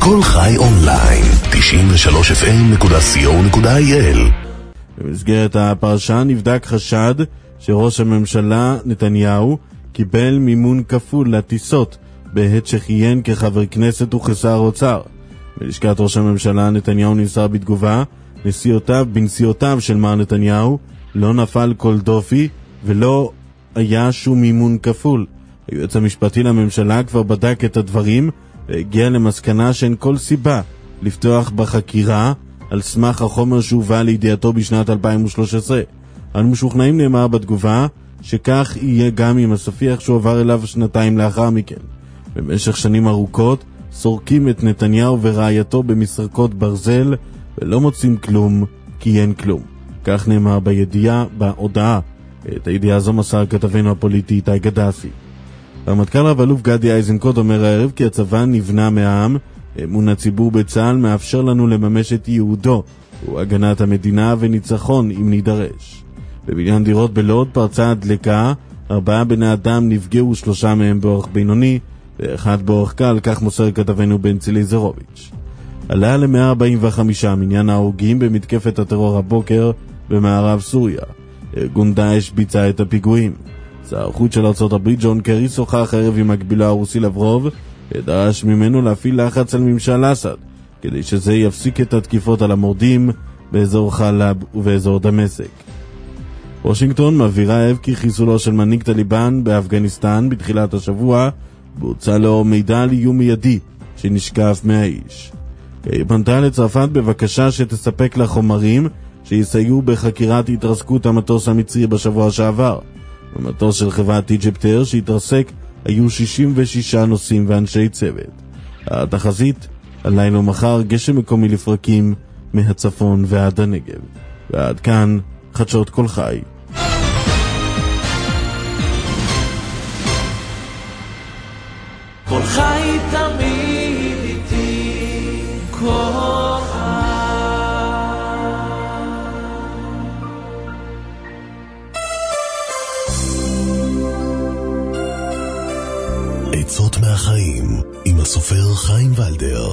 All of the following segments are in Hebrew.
כל חי אונליין, 93fm.co.il. במסגרת הפרשה נבדק חשד שראש הממשלה נתניהו קיבל מימון כפול לטיסות בעת שכיהן כחבר כנסת וכשר אוצר. בלשכת ראש הממשלה נתניהו נמסר בתגובה, בנסיעותיו של מר נתניהו לא נפל כל דופי ולא היה שום מימון כפול. היועץ המשפטי לממשלה כבר בדק את הדברים והגיע למסקנה שאין כל סיבה לפתוח בחקירה על סמך החומר שהובא לידיעתו בשנת 2013. אנו משוכנעים, נאמר בתגובה, שכך יהיה גם עם הספיח שעובר אליו שנתיים לאחר מכן. במשך שנים ארוכות סורקים את נתניהו ורעייתו במסרקות ברזל ולא מוצאים כלום כי אין כלום. כך נאמר בהודעה. את הידיעה זו מסר כתבנו הפוליטי איתי גדסי. הרמטכ"ל רב-אלוף גדי איזנקוט אומר הערב כי הצבא נבנה מהעם, אמון הציבור בצה"ל מאפשר לנו לממש את ייעודו, הוא הגנת המדינה וניצחון אם נידרש. בבניין דירות בלוד פרצה הדלקה, 4 בני אדם נפגעו, 3 מהם באורח בינוני ואחד באורח קל, כך מוסר כתבנו בן צילי זרוביץ'. עלה ל-145 מניין ההרוגים במתקפת הטרור הבוקר במערב סוריה. ארגון דאעש ביצע את הפיגועים. שר החוץ של ארצות הברית ג'ון קרי שוחח הערב עם מקבילו הרוסי לברוב ודרש ממנו להפעיל לחץ על ממשל אסד כדי שזה יפסיק את התקיפות על המורדים באזור חלב ובאזור דמשק. וושינגטון מבהירה הערב כי חיסולו של מנהיג טליבן באפגניסטן בתחילת השבוע בוצע לו מידע על איום מיידי שנשקף מהאיש. היא פנתה לצרפת בבקשה שתספק לה חומרים שיסייעו בחקירת התרסקות המטוס המצרי בשבוע שעבר. במטוס של חברת איג'פטר שהתרסק היו 66 נוסעים ואנשי צוות. התחזית, הלילה ומחר גשם מקומי לפרקים מהצפון ועד הנגב. ועד כאן חדשות כל חי. כל חי תמיד איתי, כל חי. עצות מהחיים עם הסופר חיים ולדר.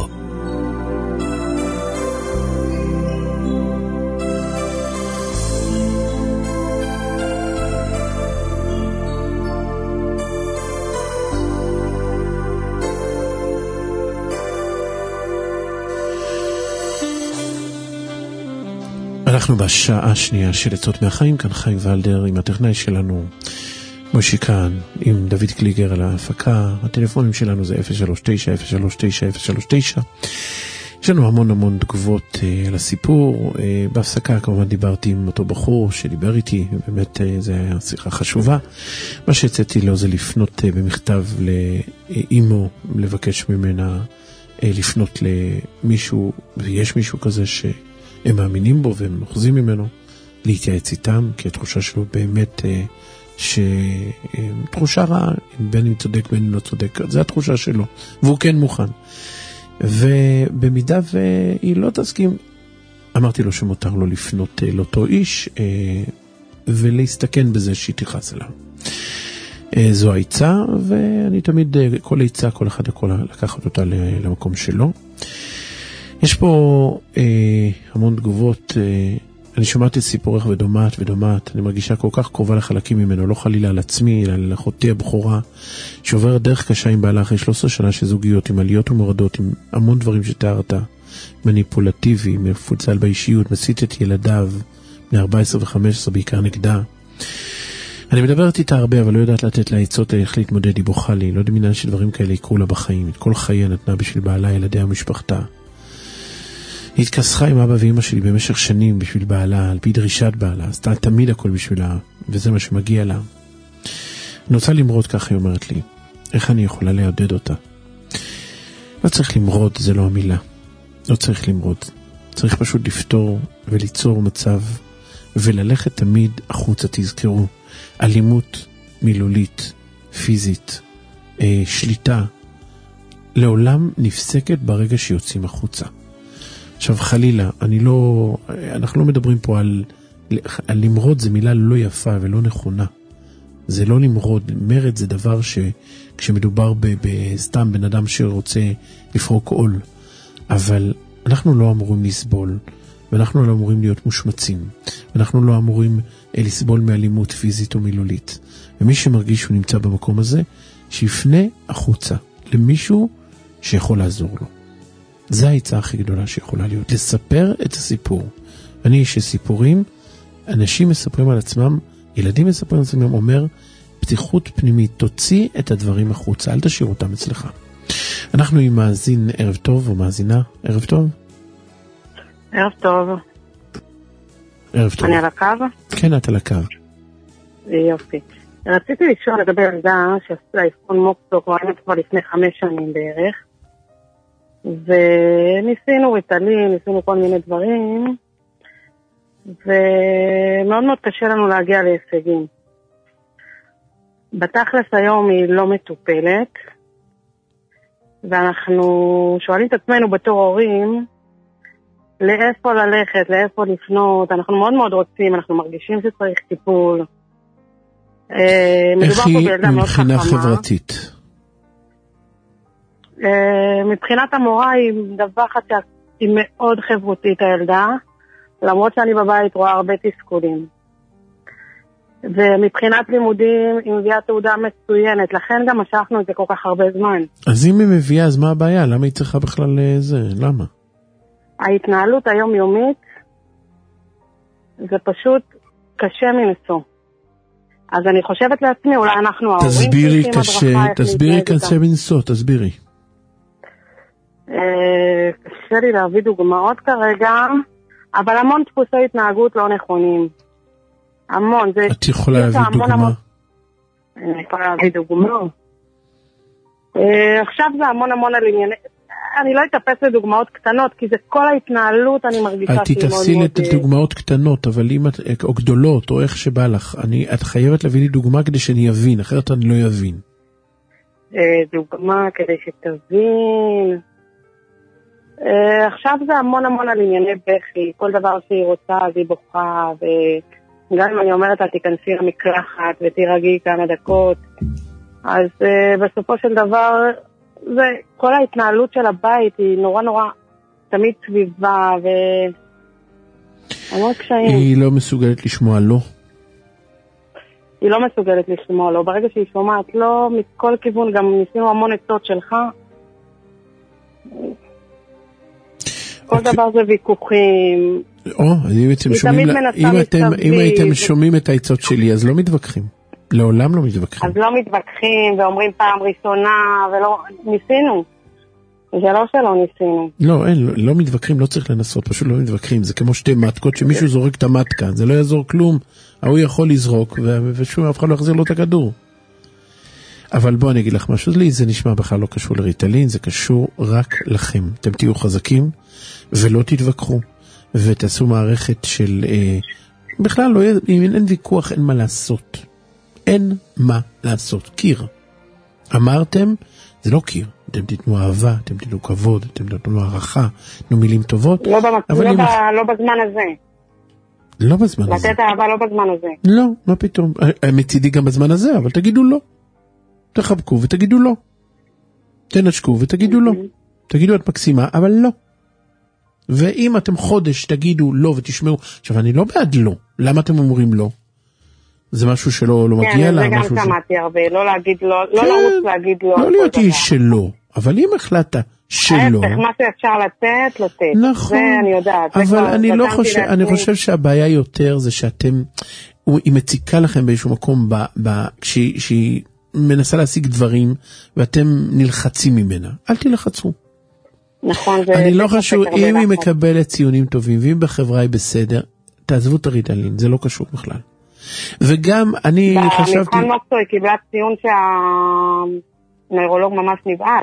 אנחנו בשעה השנייה של עצות מהחיים, כאן חיים ולדר עם הטכנאי שלנו מושיקן, עם דוד קליגר על ההפקה. הטלפונים שלנו זה 039-039-039. יש לנו המון תגובות על הסיפור. בהפסקה כמובן דיברתי עם אותו בחור שדיבר איתי, באמת זו הייתה שיחה חשובה. מה שהצאתי לו זה לפנות במכתב לאימו, לבקש ממנה לפנות למישהו, ויש מישהו כזה שהם מאמינים בו והם אוחזים ממנו, להתייעץ איתם, כי התחושה שלו באמת תחושה רעה, בין אם צודק בין אם לא צודק, זה התחושה שלו, והוא כן מוכן. ובמידה והיא לא תסכים, אמרתי לו שמותר לו לפנות לאותו איש ולהסתכן בזה שהיא תיחס אליו. זו העיצה, ואני תמיד, כל העיצה, כל אחד יכול לקחת אותה למקום שלו. יש פה המון תגובות. אני שמעתי סיפורך ודומעת, אני מרגישה כל כך קרובה לחלקים ממנו, לא חלילה על עצמי, אלא לאחותי הבכורה, שעוברת דרך קשה עם בעלה אחרי 13 שנה של זוגיות, עם עליות ומורדות, עם המון דברים שתיארת, מניפולטיבי, מפוצל באישיות, מסית את ילדיו, בני 14 ו-15, בעיקר נגדה. אני מדברת איתה הרבה, אבל לא יודעת לתת לה עצות איך להתמודד, היא בוכה לי, לא דמינה שדברים כאלה יקרו לה בחיים, את כל חייה נתנה בשביל בעלה, ילדיה ומשפחתה. היא התכסחה עם אבא ואמא שלי במשך שנים בשביל בעלה, על פי דרישת בעלה, עשתה תמיד הכל בשבילה, וזה מה שמגיע לה. אני רוצה למרוד, כך היא אומרת לי. איך אני יכולה לעודד אותה? לא צריך למרוד, זה לא המילה. לא צריך למרוד. צריך פשוט לפתור וליצור מצב, וללכת תמיד החוצה, תזכרו. אלימות מילולית, פיזית, שליטה, לעולם נפסקת ברגע שיוצאים החוצה. עכשיו חלילה, אנחנו לא מדברים פה על למרוד, זה מילה לא יפה ולא נכונה. זה לא למרוד, מרד זה דבר שכשמדובר בסתם בן אדם שרוצה לפרוק עול, אבל אנחנו לא אמורים לסבול, ואנחנו לא אמורים להיות מושמצים, ואנחנו לא אמורים לסבול מאלימות פיזית או מילולית. ומי שמרגיש שהוא נמצא במקום הזה, שיפנה החוצה למישהו שיכול לעזור לו. זה העצה הכי גדולה שיכולה להיות, לספר את הסיפור. אני איש סיפורים, אנשים מספרים על עצמם, ילדים מספרים על עצמם, אומר, פתיחות פנימית, תוציא את הדברים החוצה, אל תשאיר אותם אצלך. אנחנו עם מאזין ערב טוב, או מאזינה, ערב טוב? ערב טוב. ערב טוב. אני על הקו? כן, את על הקו. יופי. רציתי לשאול לגבי ילדה שעשתה אבחון מוקסו, כבר לפני 5 שנים בערך, וניסינו ריטלין, ניסינו כל מיני דברים, ומאוד מאוד קשה לנו להגיע להישגים. בתכלס היום היא לא מטופלת, ואנחנו שואלים את עצמנו בתור הורים, לאיפה ללכת, לאיפה לפנות, אנחנו מאוד מאוד רוצים, אנחנו מרגישים שצריך טיפול. איך היא מבחינה חברתית? מבחינת המורה היא מדווחת שהיא מאוד חברותית הילדה, למרות שאני בבית רואה הרבה תסכולים. ומבחינת לימודים היא מביאה תעודה מצוינת, לכן גם משכנו את זה כל כך הרבה זמן. אז אם היא מביאה, אז מה הבעיה? למה היא צריכה בכלל זה? למה? ההתנהלות היומיומית זה פשוט קשה מנשוא. אז אני חושבת לעצמי, אולי אנחנו ההורים תסבירי קשה מנשוא, תסבירי. קשה לי להביא דוגמאות כרגע, אבל המון דפוסי התנהגות לא נכונים. המון. את יכולה להביא דוגמה? אני יכולה להביא דוגמה. עכשיו זה המון על ענייני... אני לא אתאפס לדוגמאות קטנות, כי זה כל ההתנהלות אני מרגישה שהיא מאוד מאוד... תתפסי לדוגמאות קטנות, אבל אם את, או גדולות, או איך שבא לך, את חייבת להביא לי דוגמה כדי שאני אבין, אחרת אני לא אבין. דוגמה כדי שתבין... עכשיו זה המון על ענייני בכי, כל דבר שהיא רוצה אז היא בוכה, וגם אם אני אומרת לה תיכנסי למקלחת ותירגעי כמה דקות, אז בסופו של דבר... כל ההתנהלות של הבית היא נורא תמיד סביבה והמון קשיים. היא לא מסוגלת לשמוע לא? היא לא מסוגלת לשמוע לא. ברגע שהיא שומעת לא, מכל כיוון, גם ניסינו המון עצות שלך. כל דבר זה ויכוחים. אם הייתם שומעים את העצות שלי, אז לא מתווכחים. לעולם לא מתווכחים. אז לא מתווכחים ואומרים פעם ראשונה ולא, ניסינו. זה לא שלא ניסינו. לא מתווכחים, לא צריך לנסות, פשוט לא מתווכחים. זה כמו שתי מתקות, שמישהו זורק את המתקה, זה לא יעזור כלום, הוא יכול לזרוק, ושום אף אחד לא יחזיר לו את הכדור. אבל בוא אני אגיד לך משהו, לי זה נשמע בכלל לא קשור לריטלין, זה קשור רק לכם. אתם תהיו חזקים, ולא תתווכחו, ותעשו מערכת של, בכלל לא, אם אין ויכוח, אין מה לעשות. אין מה לעשות. קיר. אמרתם, זה לא קיר. אתם תתנו אהבה, אתם תתנו כבוד, אתם תתנו הערכה, תתנו מילים טובות. לא בזמן הזה. לא בזמן הזה. לתת אהבה לא בזמן הזה. לא, מה פתאום. מצידי גם בזמן הזה, אבל תגידו לא. תחבקו ותגידו לא. תנשקו ותגידו לא. תגידו את מקסימה, אבל לא. ואם אתם חודש תגידו לא ותשמעו, עכשיו אני לא בעד לא. למה אתם אומרים לא? זה משהו שלא מגיע לה. כן, זה גם שמעתי הרבה, לא להגיד לא, לא לרוץ להגיד לא. לא להיות איש שלא, אבל אם החלטת שלא. מה שאפשר לתת, לתת. נכון, זה אני יודעת. אבל אני חושב שהבעיה יותר זה שאתם, היא מציקה לכם באיזשהו מקום, כשהיא מנסה להשיג דברים, ואתם נלחצים ממנה. אל תלחצו. נכון. אני לא חשוב, אם היא מקבלת ציונים טובים, ואם בחברה היא בסדר, תעזבו את הריטלין, זה לא קשור בכלל. וגם אני חשבתי... במבחן מוקסו היא קיבלה ציון שהנוירולוג ממש נבעל.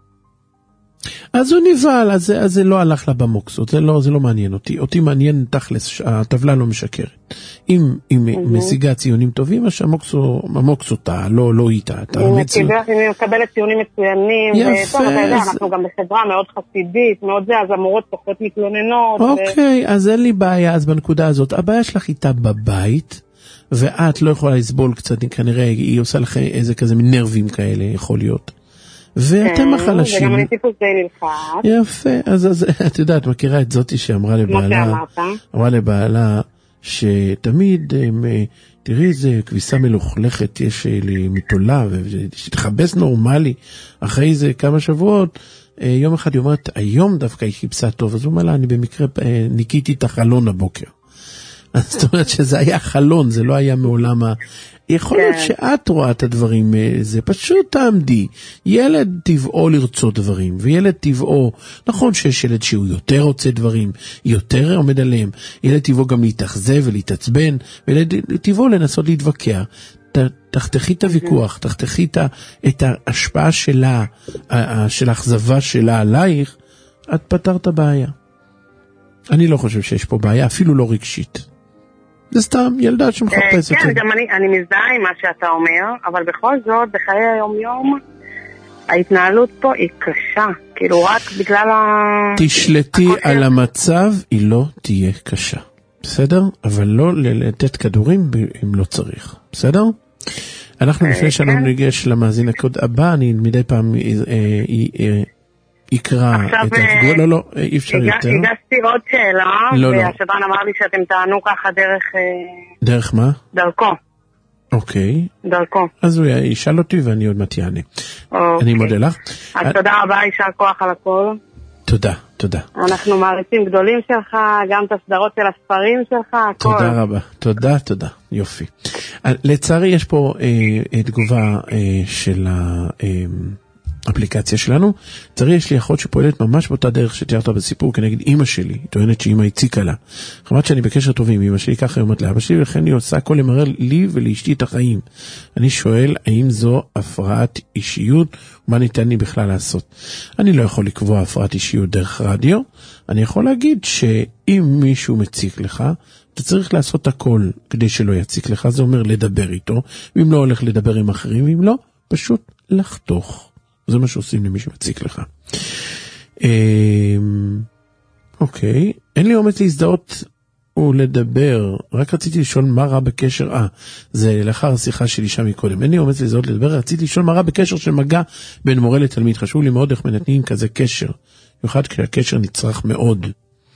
אז הוא נבעל, אז זה לא הלך לה במוקסות, זה לא מעניין אותי. אותי מעניין תכלס, הטבלה לא משקרת. אם היא משיגה ציונים טובים, אז המוקסותה, לא איתה. היא מקבלת ציונים מצוינים, וטוב, אתה יודע, אנחנו גם בחברה מאוד חסידית, מאוד זה, אז המורות פחות מתלוננות. אוקיי, אז אין לי בעיה, אז בנקודה הזאת, הבעיה שלך איתה בבית, ואת לא יכולה לסבול קצת, כנראה היא עושה לך איזה כזה נרבים כאלה, יכול להיות. ואתם החלשים. וגם אני טיפוס די נלחץ. יפה, אז את יודעת, מכירה את זאתי שאמרה לבעלה, שתמיד, תראי איזה כביסה מלוכלכת יש לי מתולה, ושתחבס נורמלי, אחרי זה כמה שבועות, יום אחד היא אומרת, היום דווקא היא חיפשה טוב, אז הוא אומר לה, אני במקרה ניקיתי את החלון הבוקר. זאת אומרת שזה היה חלון, זה לא היה מעולם יכול להיות שאת רואה את הדברים, זה פשוט תעמדי. ילד טבעו לרצות דברים, וילד טבעו, נכון שיש ילד שהוא יותר רוצה דברים, יותר עומד עליהם, ילד טבעו גם להתאכזב ולהתעצבן, וילד טבעו לנסות להתווכח. תחתכי את הוויכוח, תחתכי את ההשפעה שלה, של האכזבה שלה עלייך, את פתרת הבעיה. אני לא חושב שיש פה בעיה, אפילו לא רגשית. זה סתם ילדה שמחפשת. כן, גם אני מזדהה עם מה שאתה אומר, אבל בכל זאת, בחיי היום-יום, ההתנהלות פה היא קשה. כאילו רק בגלל תשלטי על המצב, היא לא תהיה קשה. בסדר? אבל לא לתת כדורים אם לא צריך. בסדר? אנחנו לפני שאנחנו ניגש למאזין הקוד הבא, אני מדי פעם יקרא את התגובה. לא, אי אפשר יותר. הגשתי עוד שאלה, והשדרן אמר לי שאתם תענו ככה דרך... דרך מה? דרכו. אוקיי. דרכו. אז הוא ישאל אותי ואני עוד מעט יענה. אני מודה לך. אז תודה רבה, יישר כוח על הכל. תודה, תודה. אנחנו מעריצים גדולים שלך, גם את הסדרות של הספרים שלך, הכל. תודה רבה, תודה, תודה, יופי. לצערי יש פה תגובה של האפליקציה שלנו. לצערי יש לי אחות שפועלת ממש באותה דרך שתיארת בסיפור כנגד אמא שלי, היא טוענת שאמא הציקה לה. חמת שאני בקשר טוב עם אמא שלי, ככה היא אומרת לאבא שלי, ולכן היא עושה הכל למרר לי ולאשתי את החיים. אני שואל, האם זו הפרעת אישיות? מה ניתן לי בכלל לעשות? אני לא יכול לקבוע הפרעת אישיות דרך רדיו. אני יכול להגיד שאם מישהו מציק לך, אתה צריך לעשות הכל כדי שלא יציק לך. זה אומר לדבר איתו, ואם לא הולך לדבר עם אחרים, ואם לא, פשוט לחתוך. זה מה שעושים למי שמציק לך. אוקיי, אין לי אומץ להזדהות ולדבר, רק רציתי לשאול מה רע בקשר, זה לאחר השיחה שלי שם מקודם, אין לי אומץ להזדהות לדבר, רציתי לשאול מה רע בקשר של מגע בין מורה לתלמיד, חשוב לי מאוד איך מנתנים כזה קשר, במיוחד כשהקשר נצרך מאוד.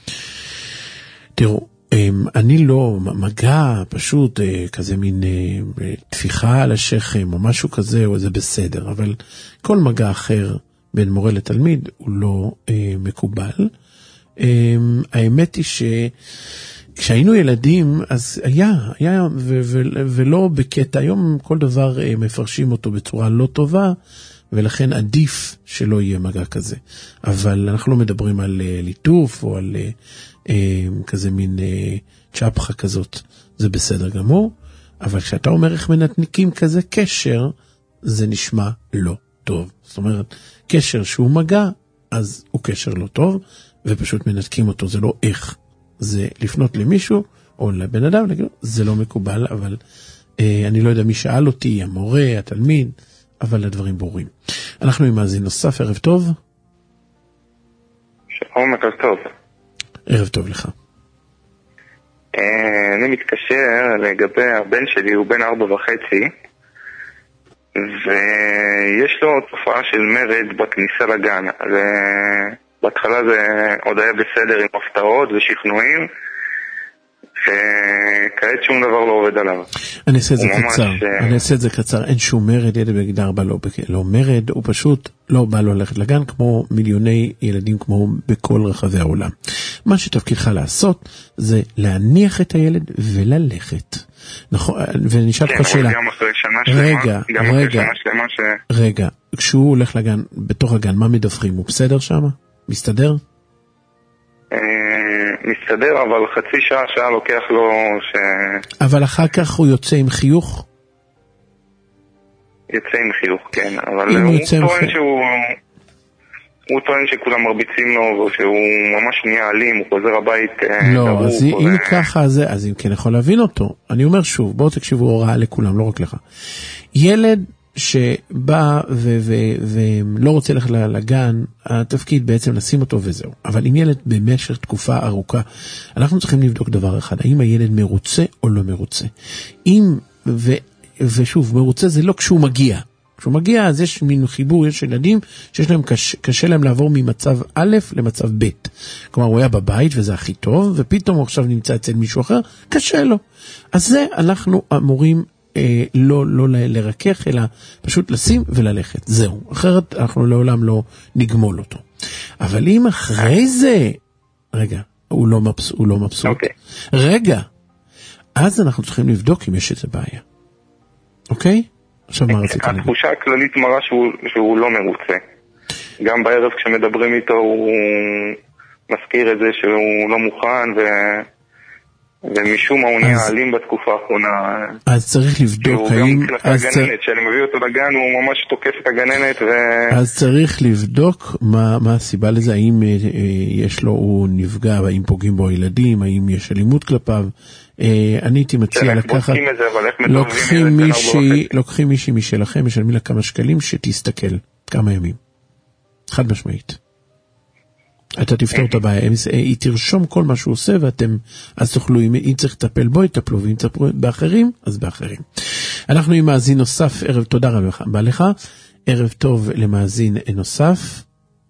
תראו, אני לא, מגע פשוט כזה מין תפיחה על השכם או משהו כזה, או זה בסדר, אבל כל מגע אחר בין מורה לתלמיד הוא לא מקובל. האמת היא שכשהיינו ילדים אז היה ולא בקטע, היום כל דבר מפרשים אותו בצורה לא טובה, ולכן עדיף שלא יהיה מגע כזה. אבל אנחנו לא מדברים על ליטוף או על כזה מין צ'פחה כזאת, זה בסדר גמור, אבל כשאתה אומר איך מנתניקים כזה קשר, זה נשמע לא טוב. זאת אומרת, קשר שהוא מגע, אז הוא קשר לא טוב, ופשוט מנתקים אותו, זה לא איך. זה לפנות למישהו, או לבן אדם, להגיד, זה לא מקובל, אבל אני לא יודע מי שאל אותי, המורה, התלמיד, אבל הדברים ברורים. אנחנו עם מאזין נוסף, ערב טוב. שלום, ערב טוב. ערב טוב לך. אני מתקשר לגבי הבן שלי, הוא בן 4.5, ויש לו תופעה של מרד בכניסה לגן. בהתחלה זה עוד היה בסדר עם הפתעות ושכנועים, וכעת שום דבר לא עובד עליו. אני אעשה את זה קצר, אין שום מרד, ילד בגיל 4 לא מרד, הוא פשוט לא בא לו ללכת לגן, כמו מיליוני ילדים כמו בכל רחבי העולם. מה שתפקידך לעשות, זה להניח את הילד וללכת. נכון, ונשאל לך שאלה. רגע, כשהוא הולך לגן, בתוך הגן, מה מדווחים? הוא בסדר שם? מסתדר? מסתדר, אבל חצי שעה לוקח לו אבל אחר כך הוא יוצא עם חיוך? יוצא עם חיוך, כן, אבל הוא טוען שכולם מרביצים לו, ושהוא ממש נהיה אלים, הוא חוזר הבית לא, אז אם ככה, אז אם כן יכול להבין אותו. אני אומר שוב, בואו תקשיבו הוראה לכולם, לא רק לך. ילד שבא ולא רוצה ללכת לגן, התפקיד בעצם לשים אותו וזהו. אבל אם ילד במשך תקופה ארוכה, אנחנו צריכים לבדוק דבר אחד, האם הילד מרוצה או לא מרוצה. ושוב, מרוצה זה לא כשהוא מגיע, כשהוא מגיע, אז יש מין חיבור, יש ילדים שיש להם קשה להם לעבור ממצב א' למצב ב'. כלומר, הוא היה בבית וזה הכי טוב, ופתאום הוא עכשיו נמצא אצל מישהו אחר, קשה לו. אז זה אנחנו אמורים לא לרכך, אלא פשוט לשים וללכת. זהו. אחרת אנחנו לעולם לא נגמול אותו. אבל אם אחרי זה, רגע, הוא לא מבסוט. רגע, אז אנחנו צריכים לבדוק אם יש איזה בעיה. אוקיי? עכשיו מה רצית להגיד? התחושה הכללית מראה שהוא לא מרוצה. גם בערב כשמדברים איתו הוא מזכיר את זה שהוא לא מוכן ומשום מה הוא נהיה אלים בתקופה האחרונה. אז צריך לבדוק האם... גם כלפי הגננת, שאני מביא אותו לגן הוא ממש תוקף את הגננת אז צריך לבדוק מה הסיבה לזה, האם יש לו, הוא נפגע, האם פוגעים בו ילדים, האם יש אלימות כלפיו. אני הייתי מציע לקחת, לוקחים מישהי משלכם, משלמים לה כמה שקלים שתסתכל כמה ימים. חד משמעית. אתה תפתור את הבעיה, היא תרשום כל מה שהוא עושה, ואתם אז תוכלו, אם צריך לטפל בו, יטפלו, ואם צריך באחרים, אז באחרים. אנחנו עם מאזין נוסף, תודה רבה לך, ערב טוב למאזין נוסף.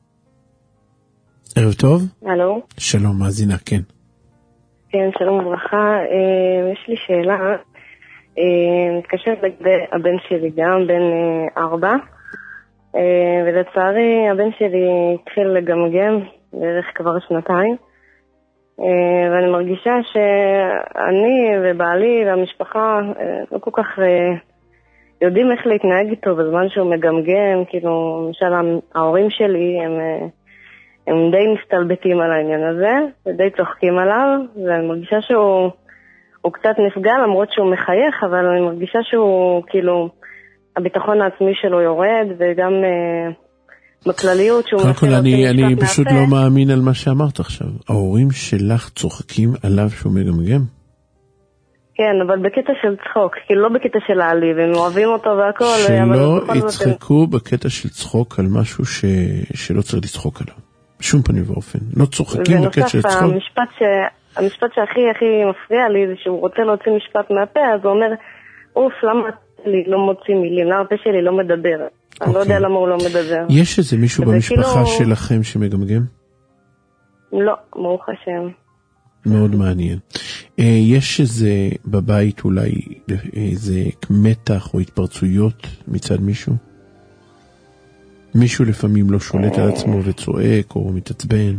ערב טוב. הלו. שלום, מאזינה, כן. כן, שלום וברכה. יש לי שאלה, מתקשרת לגבי הבן שלי גם, בן 4, ולצערי הבן שלי התחיל לגמגם בערך כבר 2 ואני מרגישה שאני ובעלי והמשפחה לא כל כך יודעים איך להתנהג איתו בזמן שהוא מגמגם. כאילו, למשל ההורים שלי הם די מסתלבטים על העניין הזה ודי צוחקים עליו, ואני מרגישה שהוא קצת נפגע למרות שהוא מחייך, אבל אני מרגישה שהוא כאילו הביטחון העצמי שלו יורד, וגם בכלליות שהוא... קודם כל, אני פשוט לא מאמין על מה שאמרת עכשיו. ההורים שלך צוחקים עליו שהוא מגמגם? כן, אבל בקטע של צחוק, כאילו לא בקטע של העליב, הם אוהבים אותו והכל. שלא יצחקו בקטע של צחוק על משהו שלא צריך לצחוק עליו. בשום פנים ואופן. לא צוחקים בקטע של צחוק. המשפט שהכי מפריע לי זה שהוא רוצה להוציא משפט מהפה, אז הוא אומר, אוף, למה לי לא מוציא מילים, למה הפה שלי לא מדבר. אני לא יודע למה הוא לא מדבר. יש איזה מישהו במשפחה שלכם שמגמגם? לא, ברוך השם. מאוד מעניין. יש איזה בבית אולי איזה מתח או התפרצויות מצד מישהו? מישהו לפעמים לא שולט על עצמו וצועק או מתעצבן?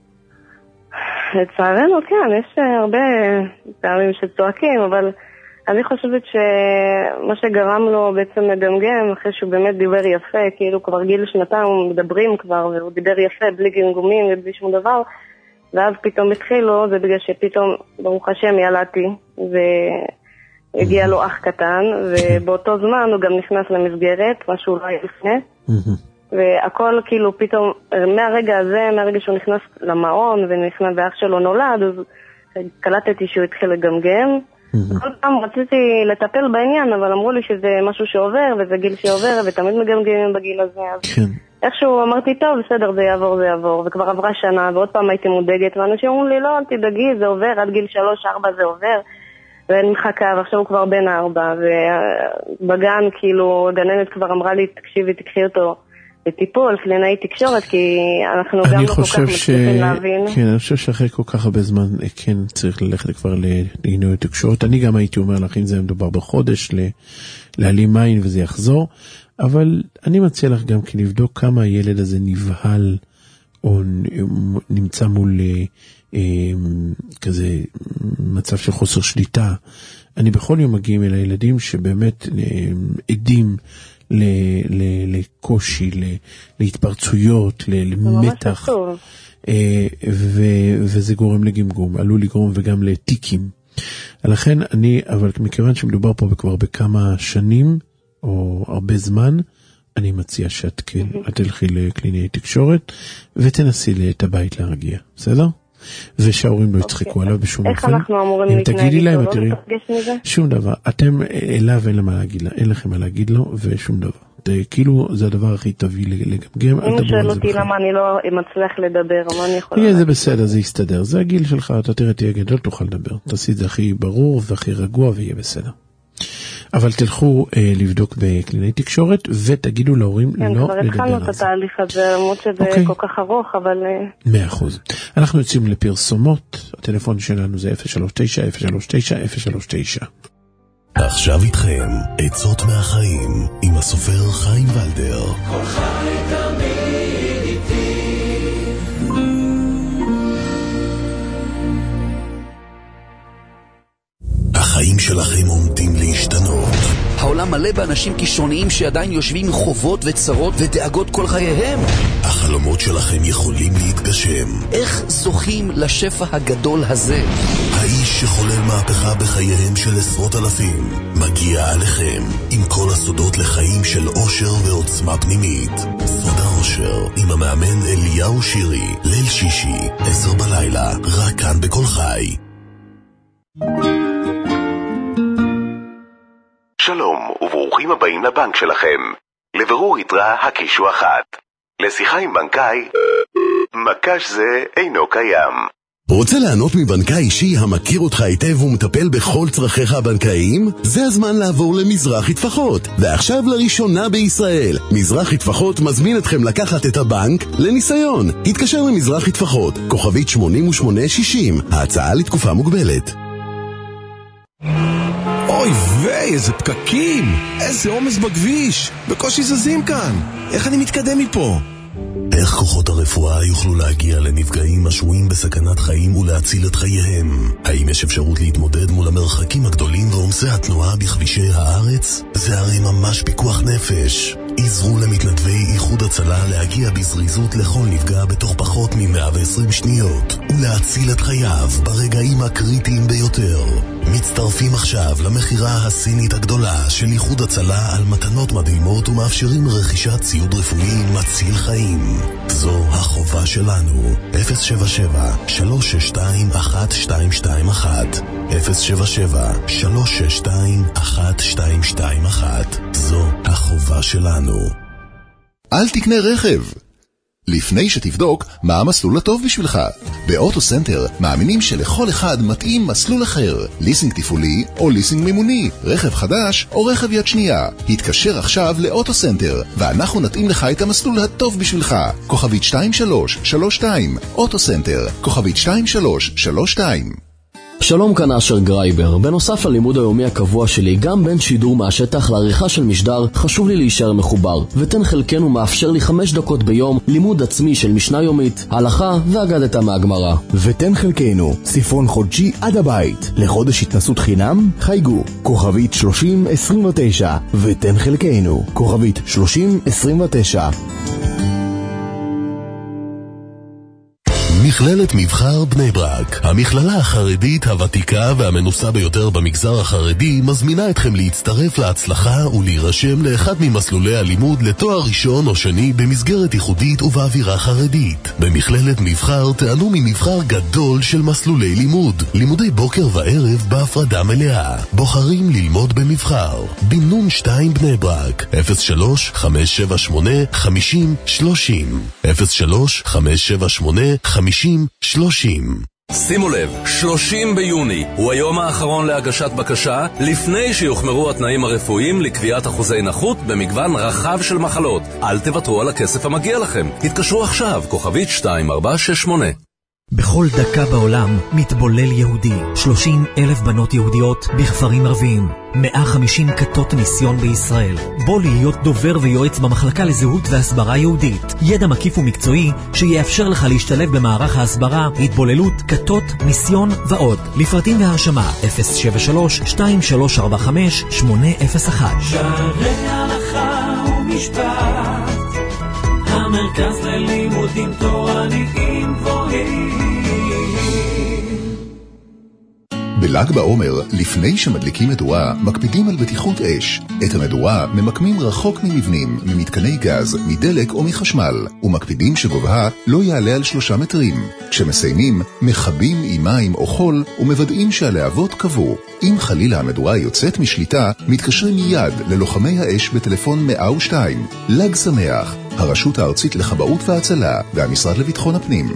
לצערנו כן, יש הרבה פעמים שצועקים, אבל אני חושבת שמה שגרם לו בעצם לגמגם, אחרי שהוא באמת דיבר יפה, כאילו כבר גיל 2 מדברים כבר, והוא דיבר יפה בלי גמגומים ובלי שום דבר, ואז פתאום התחילו, זה בגלל שפתאום, ברוך השם, ילדתי, והגיע לו אח קטן, ובאותו זמן הוא גם נכנס למסגרת, מה שהוא לא היה לפני, והכל כאילו פתאום, מהרגע הזה, מהרגע שהוא נכנס למעון, ואח שלו נולד, אז קלטתי שהוא התחיל לגמגם, כל פעם רציתי לטפל בעניין, אבל אמרו לי שזה משהו שעובר, וזה גיל שעובר, ותמיד מגמגמים בגיל הזה. איכשהו אמרתי, טוב, בסדר, זה יעבור, וכבר עברה שנה, ועוד פעם הייתי מודאגת, ואנשים אמרו לי, לא, אל תדאגי, זה עובר, עד גיל 3-4 זה עובר, ואני מחכה, ועכשיו הוא כבר בן 4, ובגן, כאילו, הגננת כבר אמרה לי, תקשיבי, תקחי אותו לטיפול, קלינאי תקשורת, כי אנחנו גם לא כל כך מצליחים להבין. כן, אני חושב שאחרי כל כך הרבה זמן, כן, צריך ללכת כבר לקלינאי תקשורת. אני גם הייתי אומר לך, אם זה מדובר בחודש, להעלים מים וזה יחזור, אבל אני מציע לך גם כן לבדוק כמה הילד הזה נבהל, או נמצא מול כזה מצב של חוסר שליטה. אני בכל יום מגיעים אל הילדים שבאמת עדים לקושי, להתפרצויות, למתח, וזה גורם לגמגום, עלול לגרום וגם לטיקים. לכן אבל מכיוון שמדובר פה כבר בכמה שנים, או הרבה זמן, אני מציע שאת תלכי לקלינאי תקשורת, ותנסי את הבית להרגיע, בסדר? ושההורים לא יצחקו עליו בשום אופן. איך אנחנו אמורים להתנהג איתו? לא מתרגש מזה? שום דבר. אתם אליו אין מה להגיד לה, אין לכם מה להגיד לו, ושום דבר. כאילו זה הדבר הכי טבעי לגמגם. אם שואל אותי למה אני לא מצליח לדבר, מה אני יכולה להגיד? זה בסדר, זה יסתדר. זה הגיל שלך, אתה תראה, תהיה גדול, תוכל לדבר. תעשי את זה הכי ברור והכי רגוע, ויהיה בסדר. אבל תלכו לבדוק בקלינאי תקשורת, ותגידו להורים לא לדבר על זה. כבר התחלנו את התהליך הזה, למרות שזה כל כך ארוך, אבל... 100%. אנחנו יוצאים לפרסומות, הטלפון שלנו זה 039-039-039. עכשיו איתכם, עצות מהחיים, עם הסופר חיים ולדר. כל חי תמיד איתי. החיים שלכם עומדים להשתנות. העולם מלא באנשים כישרוניים שעדיין יושבים עם חובות וצרות ודאגות כל חייהם. החלומות שלכם יכולים להתגשם. איך זוכים לשפע הגדול הזה? האיש שחולל מהפכה בחייהם של עשרות אלפים מגיע עליכם עם כל הסודות לחיים של אושר ועוצמה פנימית. סוד האושר עם המאמן אליהו שירי, ליל שישי 10 בלילה, רק כאן בכל חי. שלום וברוכים הבאים לבנק שלכם. לבירור יתרה הקישו 1. לשיחה עם בנקאי, מקש זה אינו קיים. רוצה לענות מבנקאי אישי המכיר אותך היטב ומטפל בכל צרכיך הבנקאיים? זה הזמן לעבור למזרחי טפחות. ועכשיו לראשונה בישראל, מזרחי טפחות מזמין אתכם לקחת את הבנק לניסיון. התקשר למזרחי טפחות, כוכבית 8860, ההצעה לתקופה מוגבלת. אוי ויי, איזה פקקים, איזה עומס בכביש, בקושי זזים כאן, איך אני מתקדם מפה? איך כוחות הרפואה יוכלו להגיע לנפגעים השבויים בסכנת חיים ולהציל את חייהם? האם יש אפשרות להתמודד מול המרחקים הגדולים ועומסי התנועה בכבישי הארץ? זה הרי ממש פיקוח נפש. עזרו למתנדבי איחוד הצלה להגיע בזריזות לכל נפגע בתוך פחות מ-120 שניות ולהציל את חייו ברגעים הקריטיים ביותר. מצטרפים עכשיו למחירה הסינית הגדולה של איחוד הצלה על מתנות מדהימות ומאפשרים רכישת ציוד רפואי מציל חיים. זו החובה שלנו. 077-362-1221 077-362-1221. זו החובה שלנו. אל תקנה רכב לפני שתבדוק מה המסלול הטוב בשבילך. באוטו סנטר מאמינים שלכל אחד מתאים מסלול אחר, ליסינג טיפולי או ליסינג מימוני, רכב חדש או רכב יד שנייה. התקשר עכשיו לאוטו סנטר ואנחנו נתאים לך את המסלול הטוב בשבילך. כוכבית 2332, אוטו סנטר, כוכבית 2332. שלום, כאן אשר גרייבר. בנוסף ללימוד היומי הקבוע שלי, גם בין שידור מהשטח לעריכה של משדר, חשוב לי להישאר מחובר. ותן חלקנו מאפשר לי 5 דקות ביום לימוד עצמי של משנה יומית, הלכה ואגדתה מהגמרא. ותן חלקנו ספרון חודשי עד הבית. לחודש התנסות חינם, חייגו כוכבית 3029. ותן חלקנו כוכבית 3029. מכללת מבחר בני ברק, המכללה החרדית הוותיקה והמנוסה ביותר במגזר החרדי, מזמינה אתכם להצטרף להצלחה ולהירשם לאחד ממסלולי הלימוד לתואר ראשון או שני במסגרת ייחודית ובאווירה חרדית. במכללת מבחר תענו ממבחר גדול של מסלולי לימוד, לימודי בוקר וערב בהפרדה מלאה. בוחרים ללמוד במבחר. בינון 2 בני ברק, 03-578-50-30 03-578-50-30. שימו לב, 30 ביוני הוא היום האחרון להגשת בקשה לפני שיוחמרו התנאים הרפואיים לקביעת אחוזי נכות במגוון רחב של מחלות. אל תוותרו על הכסף המגיע לכם. התקשרו עכשיו, כוכבית 2468. בכל דקה בעולם מתבולל יהודי. 30,000 בנות יהודיות בכפרים ערביים. 150 כתות מיסיון בישראל. בוא להיות דובר ויועץ במחלקה לזהות והסברה יהודית. ידע מקיף ומקצועי שיאפשר לך להשתלב במערך ההסברה, התבוללות, כתות, מיסיון ועוד. לפרטים והרשמה 073-2345-801. שערי הלכה ומשפט, המרכז ללימודים תורניים גבוהים. בל"ג בעומר, לפני שמדליקים מדורה, מקפידים על בטיחות אש. את המדורה ממקמים רחוק ממבנים, ממתקני גז, מדלק או מחשמל, ומקפידים שגובהה לא יעלה על 3 מטרים. כשמסיימים, מחבים עם מים או חול, ומוודאים שהלהבות קבעו. אם חלילה המדורה יוצאת משליטה, מתקשרים מיד ללוחמי האש בטלפון 102. ל"ג שמח, הרשות הארצית לכבאות והצלה והמשרד לביטחון הפנים.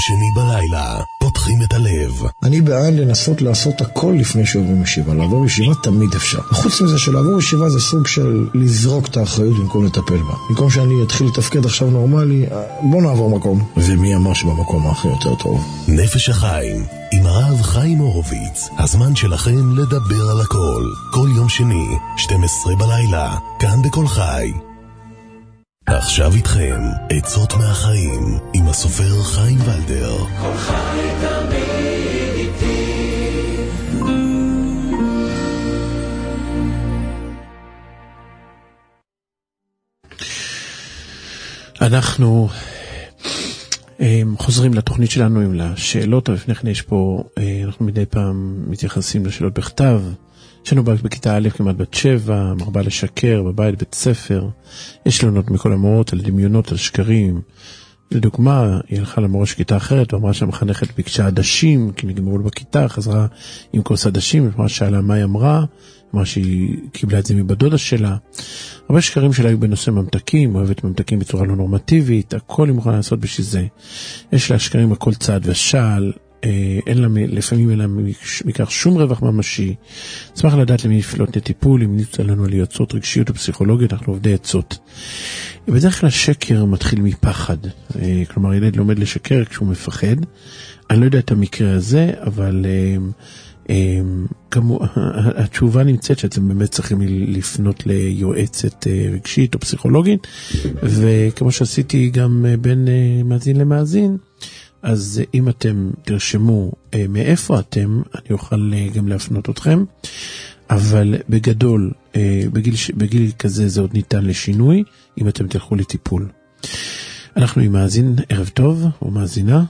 שני בלילה, פותחים את הלב. אני בעד לנסות לעשות הכל לפני שעוברים ישיבה. לעבור ישיבה תמיד אפשר. חוץ מזה שלעבור ישיבה זה סוג של לזרוק את האחריות במקום לטפל בה. במקום שאני אתחיל לתפקד עכשיו נורמלי, בוא נעבור מקום. ומי אמר שבמקום האחר יותר טוב? נפש החיים, עם הרב חיים הורוביץ. הזמן שלכם לדבר על הכל. כל יום שני, 12 בלילה, כאן בכל חי. עכשיו איתכם, עצות מהחיים, עם הסופר חיים ולדר. כל חי תמיד איתי. אנחנו חוזרים לתוכנית שלנו עם השאלות, אבל לפני כן יש פה, אנחנו מדי פעם מתייחסים לשאלות בכתב. יש לנו בכיתה א' כמעט בת 7, מרבה לשקר, בבית בית ספר. יש תלונות מכל המורות על דמיונות, על שקרים. לדוגמה, היא הלכה למורה של כיתה אחרת, ואמרה שהמחנכת ביקשה עדשים, כי נגמרו בכיתה, חזרה עם כוס עדשים, ואמרה שאלה מה היא אמרה, אמרה שהיא קיבלה את זה מבדודה שלה. הרבה שקרים שלה היו בנושא ממתקים, אוהבת ממתקים בצורה לא נורמטיבית, הכל היא מוכנה לעשות בשביל זה. יש לה שקרים על כל צעד ושל, לפעמים אין לה מכך שום רווח ממשי. נשמח לדעת למי לפנות לטיפול, אם נמצא לנו על יועצות רגשיות ופסיכולוגיות, אנחנו עובדי עצות. בדרך כלל השקר מתחיל מפחד, כלומר ילד לומד לשקר כשהוא מפחד. אני לא יודע את המקרה הזה, אבל התשובה נמצאת שאתם באמת צריכים לפנות ליועצת רגשית או פסיכולוגית, וכמו שעשיתי גם בין מאזין למאזין, אז אם אתם תרשמו מאיפה אתם, אני אוכל גם להפנות אתכם, אבל בגדול, בגיל כזה זה עוד ניתן לשינוי, אם אתם תלכו לטיפול. אנחנו עם מאזין, ערב טוב, או מאזינה.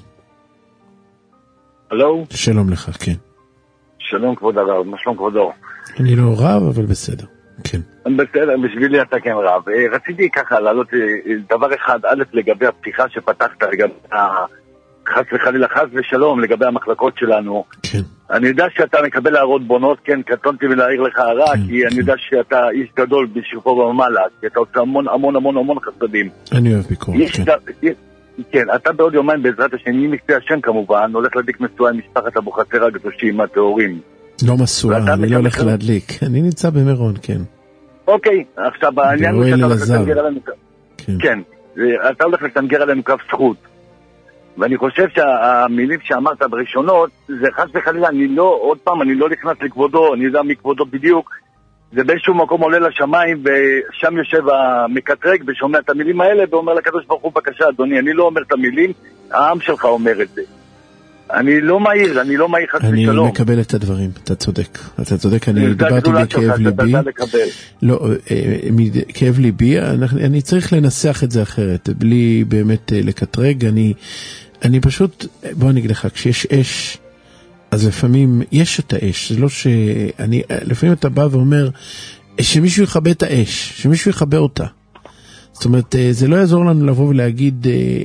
הלו? שלום לך, כן. שלום כבוד הרב, מה שלום כבודו? אני לא רב, אבל בסדר, כן. בסדר, בשבילי אתה כן רב. רציתי ככה לעלות דבר אחד, א' לגבי הפתיחה שפתחת, לגבי חס וחלילה, חס ושלום, לגבי המחלקות שלנו. כן. אני יודע שאתה מקבל הערות בונות, כן, קטונתי מלהעיר לך הערה, כי אני יודע שאתה איש גדול בשרפו במעלה, כי אתה עושה המון המון המון המון חסדים. אני אוהב ביקורת, כן. כן, אתה בעוד יומיים בעזרת השם, מי מקצה השם כמובן, הולך להדליק משואה עם משפחת אבוחצירא הקדושים, הטהורים. לא משואה, אני לא הולך להדליק, אני נמצא במירון, כן. אוקיי, עכשיו העניין הוא שאתה הולך לתנגר עלינו, כן, אתה הולך לתנגר עלינו קו זכות. ואני חושב שהמילים שאמרת בראשונות, זה חס וחלילה, עוד פעם, אני לא נכנס לכבודו, אני יודע מכבודו בדיוק, זה באיזשהו מקום עולה לשמיים, ושם יושב המקטרק ושומע את המילים האלה, ואומר לקדוש ברוך הוא, בבקשה, אדוני, אני לא אומר את המילים, העם שלך אומר את זה. אני לא מהיר חס ושלום. אני מקבל את הדברים, אתה צודק, אני דיברתי בכאב ליבי. לא, כאב ליבי, אני צריך לנסח את זה אחרת, בלי באמת לקטרג, אני פשוט, בוא נגיד לך, כשיש אש, אז לפעמים יש את האש, זה לא לפעמים אתה בא ואומר, שמישהו יכבה את האש, שמישהו יכבה אותה. זאת אומרת, זה לא יעזור לנו לבוא ולהגיד,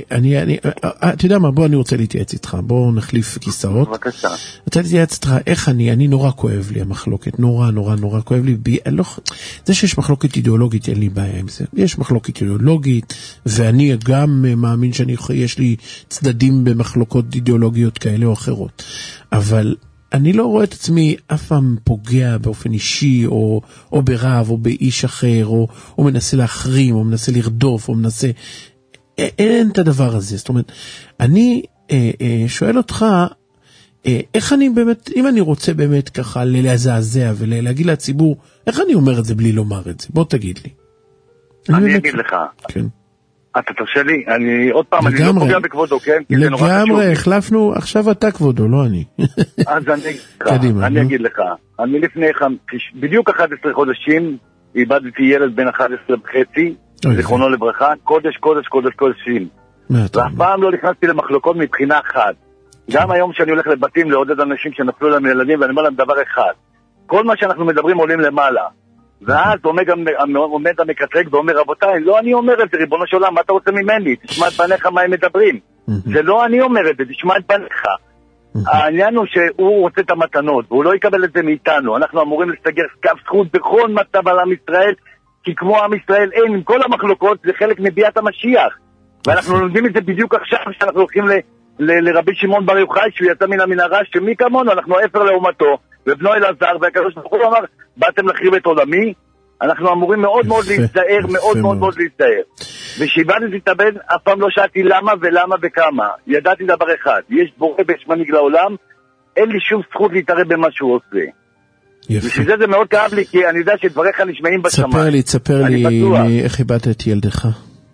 אתה יודע מה, בוא אני רוצה להתייעץ איתך, בוא נחליף כיסאות. בבקשה. רוצה להתייעץ איתך, איך אני נורא כואב לי המחלוקת, נורא כואב לי, זה שיש מחלוקת אידיאולוגית, אין לי בעיה עם זה. יש מחלוקת אידיאולוגית, ואני גם מאמין שיש לי צדדים במחלוקות אידיאולוגיות כאלה או אחרות. אבל אני לא רואה את עצמי אף פעם פוגע באופן אישי, או ברב, או באיש אחר, או מנסה להחרים, או מנסה לרדוף, או מנסה... אין את הדבר הזה. זאת אומרת, אני שואל אותך, איך אני באמת, אם אני רוצה באמת ככה לזעזע ולהגיד לציבור, איך אני אומר את זה בלי לומר את זה? בוא תגיד לי. אני אגיד לך. כן. אתה תרשה לי? עוד פעם, אני לא פוגע בכבודו, כן? לגמרי, החלפנו, עכשיו אתה כבודו, לא אני. אז אני אגיד לך, אני לפני בדיוק 11 חודשים, איבדתי ילד בן 11 וחצי, זיכרונו לברכה, קודשים. ואף פעם לא נכנסתי למחלוקות מבחינה אחת. גם היום שאני הולך לבתים לעודד אנשים שנפלו להם ילדים, ואני אומר להם דבר אחד, כל מה שאנחנו מדברים עולים למעלה. ואז עומד המקטרק ואומר, רבותיי, לא אני אומר את זה, ריבונו של עולם, מה אתה רוצה ממני? תשמע את פניך מה הם מדברים. זה לא אני אומר את זה, תשמע את פניך. העניין הוא שהוא רוצה את המתנות, והוא לא יקבל את זה מאיתנו. אנחנו אמורים לסגר קו זכות בכל מצב על עם ישראל, כי כמו עם ישראל אין, עם כל המחלוקות, זה חלק מביאת המשיח. ואנחנו לומדים את זה בדיוק עכשיו, שאנחנו הולכים לרבי שמעון בר יוחאי, שהוא יצא מן המנהרה, שמי כמונו, אנחנו אפר לעומתו, ובנו אלעזר, והקדוש ברוך הוא אמר, באתם להחריב את עולמי, אנחנו אמורים מאוד מאוד להצטער, מאוד מאוד מאוד להצטער. ושאיבדתי להתאבד, אף פעם לא שאלתי למה ולמה וכמה. ידעתי דבר אחד, יש בורא ויש מנהיג לעולם, אין לי שום זכות להתערב במה שהוא עושה. בשביל זה מאוד כאב לי, כי אני יודע שדבריך נשמעים בשמיים. תספר לי איך איבדת את ילדך.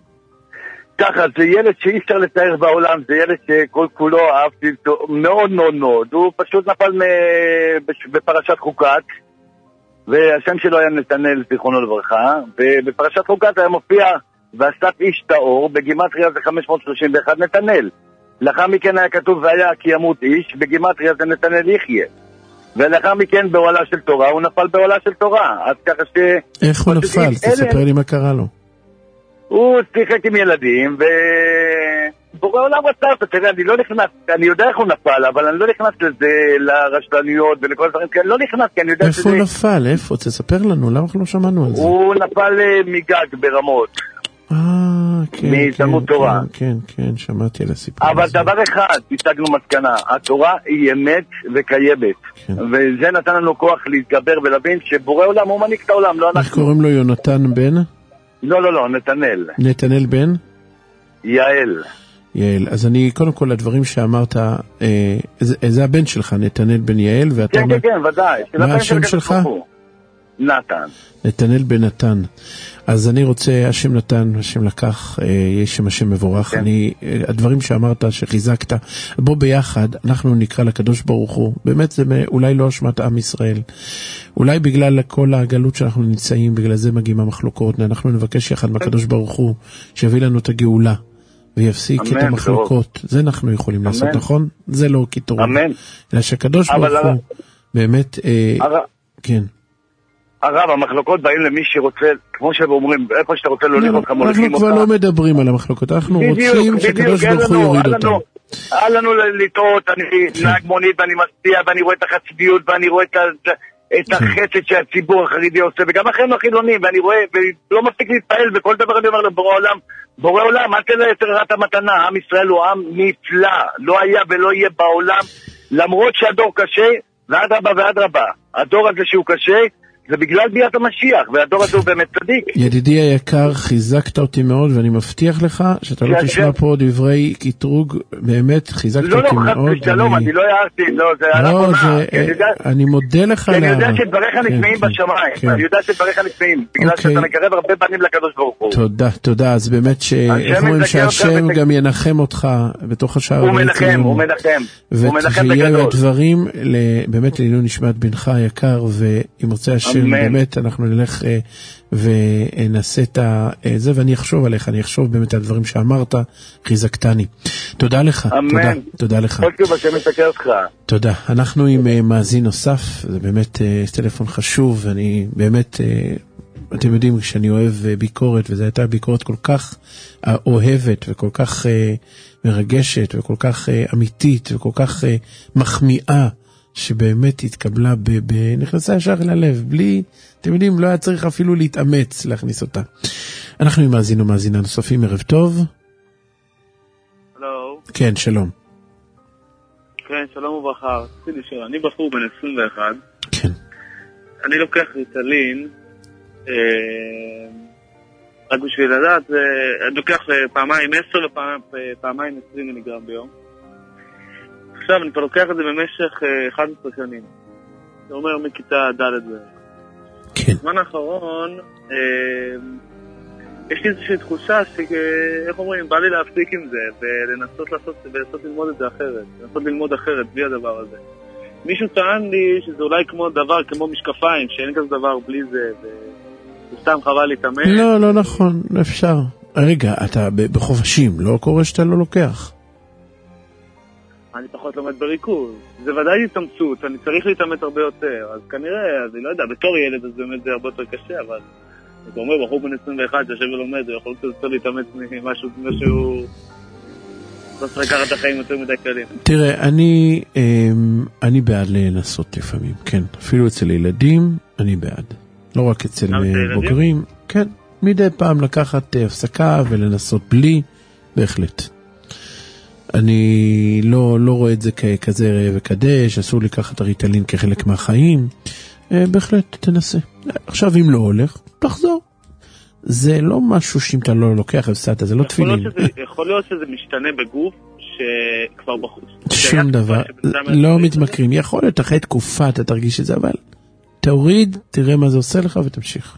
ככה, זה ילד שאי אפשר לתאר בעולם, זה ילד שכל כולו אהבתי מאוד מאוד מאוד. הוא פשוט נפל בפרשת חוקת, והשם שלו היה נתנאל, זיכרונו לברכה, ובפרשת חוקת היה מופיע ואסף איש טהור, בגימטריה זה 531 נתנאל. לאחר מכן היה כתוב והיה כי ימות איש, בגימטריה זה נתנאל יחיה. ולאחר מכן בעולה של תורה, הוא נפל בעולה של תורה. אז ככה ש... איך הוא נפל? תספר לי מה קרה לו. הוא שיחק עם ילדים, ובורא עולם רצה אותו, תראה, אני לא נכנס, אני יודע איך הוא נפל, אבל אני לא נכנס לזה, לרשלניות ולכל הדברים, כי אני לא נכנס, כי אני יודע איפה הוא נפל? איפה? תספר לנו, למה אנחנו לא שמענו על זה? הוא נפל מגג ברמות. כן, מתלמוד תורה. כן, שמעתי על הסיפור. אבל דבר אחד, השגנו מסקנה, התורה היא אמת וקיימת, וזה נתן לנו כוח להתגבר ולהבין שבורא עולם הוא מנהיג את העולם, לא אנחנו. איך קוראים לו, יונתן בן? לא, נתנאל. נתנאל בן? יעל. אז אני, קודם כל, הדברים שאמרת, זה הבן שלך, נתנאל בן יעל, ואתה... כן, ודאי. מה השם שלך? נתן. נתנאל בן נתן. אז אני רוצה, השם נתן, השם לקח, יש שם השם מבורך. הדברים שאמרת, שחיזקת, בוא ביחד, אנחנו נקרא לקדוש ברוך הוא. באמת זה אולי לא אשמת עם ישראל. אולי בגלל כל הגלות שאנחנו נמצאים, בגלל זה מגיעים המחלוקות. אנחנו נבקש יחד מהקדוש ברוך הוא, שיביא לנו את הגאולה, ויפסיק את המחלוקות. זה אנחנו יכולים לעשות, נכון? זה לא קיטור. אמן. אלא שהקדוש ברוך הוא, באמת, כן. הרב, המחלוקות באים למי שרוצה, כמו שאומרים, איפה שאתה רוצה להוליך אותך מוליכים אותך. אנחנו כבר לא מדברים על המחלוקות, אנחנו רוצים שקדוש ברוך הוא יוריד אותם. אל לנו לטעות, אני נהג מונית ואני מסתיע ואני רואה את החצביות ואני רואה את החצת שהציבור החרדי עושה, וגם אחרינו החילונים, ואני רואה, ולא מפסיק להתפעל, וכל דבר אני אומר לבורא עולם, בורא עולם, אל תלה יותר רעת המתנה, עם ישראל הוא עם נפלא, לא היה ולא יהיה בעולם, למרות שהדור קשה, ואדרבה, הדור הזה שהוא קשה, זה בגלל ביאת המשיח, והדור הזה הוא באמת צדיק. ידידי היקר, חיזקת אותי מאוד, ואני מבטיח לך שאתה לא תשמע פה דברי קטרוג, באמת חיזקת אותי מאוד. לא, חס ושלום, אני לא הערתי, זה הלכונה. אני מודה לך אני יודע שדבריך נשמעים בשמיים, אני יודע שדבריך נשמעים, בגלל שאתה מקרב הרבה פנים לקדוש ברוך הוא. תודה, אז באמת שהשם גם ינחם אותך בתוך השער. הוא מנחם. ותהיה הדברים, באמת לעילוי נשמת בנך היקר, ועם רוצה השם, באמת אנחנו נלך ונעשה את זה, ואני אחשוב עליך, אני אחשוב באמת על הדברים שאמרת, חיזקתני. תודה לך. תודה לך. כל טוב, השם יסתכל אותך. תודה. אנחנו עם מאזין נוסף, זה באמת טלפון חשוב, ואני באמת, אתם יודעים, כשאני אוהב ביקורת, וזו הייתה ביקורת כל כך אוהבת, וכל כך מרגשת, וכל כך אמיתית, וכל כך מחמיאה, שבאמת התקבלה, נכנסה ישר אל הלב, בלי, אתם יודעים, לא היה צריך אפילו להתאמץ להכניס אותה. אנחנו עם מאזין ומאזינה נוספים, ערב טוב. הלו. כן, שלום. כן, שלום וברכה. רציתי לשאול, אני בחור בן 21. כן. אני לוקח ריטלין, רק בשביל לדעת, אני לוקח פעמיים 10 ופעמיים 20 מיליגרם ביום. עכשיו, אני כבר לוקח את זה במשך 11 שנים. זה אומר מכיתה ד' זה. כן. בזמן האחרון, יש לי איזושהי תחושה איך אומרים, בא לי להפסיק עם זה, ולנסות ללמוד את זה אחרת. לנסות ללמוד אחרת, בלי הדבר הזה. מישהו טען לי שזה אולי כמו דבר, כמו משקפיים, שאין כזה דבר בלי זה, וסתם חבל להתאמן. לא נכון, אפשר. רגע, אתה בחופשים, לא קורה שאתה לא לוקח? אני פחות לומד בריכוז. זה ודאי התאמצות, אני צריך להתאמץ הרבה יותר, אז כנראה, אז אני לא יודע, בתור ילד אז באמת זה הרבה יותר קשה, אבל אתה אומר, בחור בן 21 שיושב ולומד, הוא יכול קצת להתאמץ משהו לא צריך לקחת את החיים יותר מדי קלים. תראה, אני בעד לנסות לפעמים, כן. אפילו אצל ילדים, אני בעד. לא רק אצל בוגרים, כן. מדי פעם לקחת הפסקה ולנסות בלי, בהחלט. אני לא רואה את זה ככזה ראה וקדש, אסור לקחת הריטלין כחלק מהחיים. בהחלט תנסה. עכשיו אם לא הולך, תחזור. זה לא משהו שאם אתה לא לוקח הפסדת, זה לא תפילין. יכול להיות שזה משתנה בגוף שכבר בחוץ. שום דבר, לא מתמכרים. יכול להיות אחרי תקופה אתה תרגיש את זה, אבל תוריד, תראה מה זה עושה לך ותמשיך.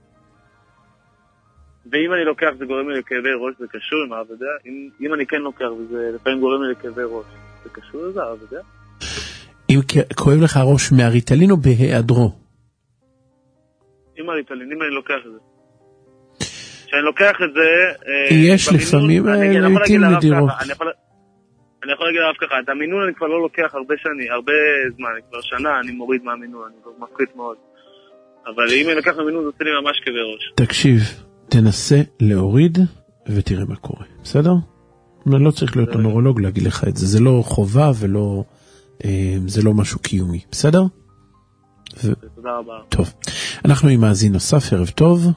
ואם אני לוקח זה גורם לי לכאבי ראש, זה קשור עם העבודה? אם אני כן לוקח וזה לפעמים גורם לי לכאבי ראש, זה קשור לזה העבודה? אם כואב לך הראש מהריטלין או בהיעדרו? עם הריטלין, אם אני לוקח את זה. כשאני לוקח את זה... יש לפעמים לעתים נדירות. אני יכול להגיד עליו ככה, את המינון אני כבר לא לוקח הרבה זמן, כבר שנה אני מוריד מהמינון, אני כבר מפחית מאוד. אבל אם אני לוקח מהמינון זה עושה לי ממש כאבי ראש. תקשיב, תנסה להוריד ותראה מה קורה, בסדר? לא צריך להיות הנורולוג להגיד לך את זה, זה לא חובה ולא, זה לא משהו קיומי, בסדר? תודה רבה. טוב, אנחנו עם מאזין נוסף, ערב טוב.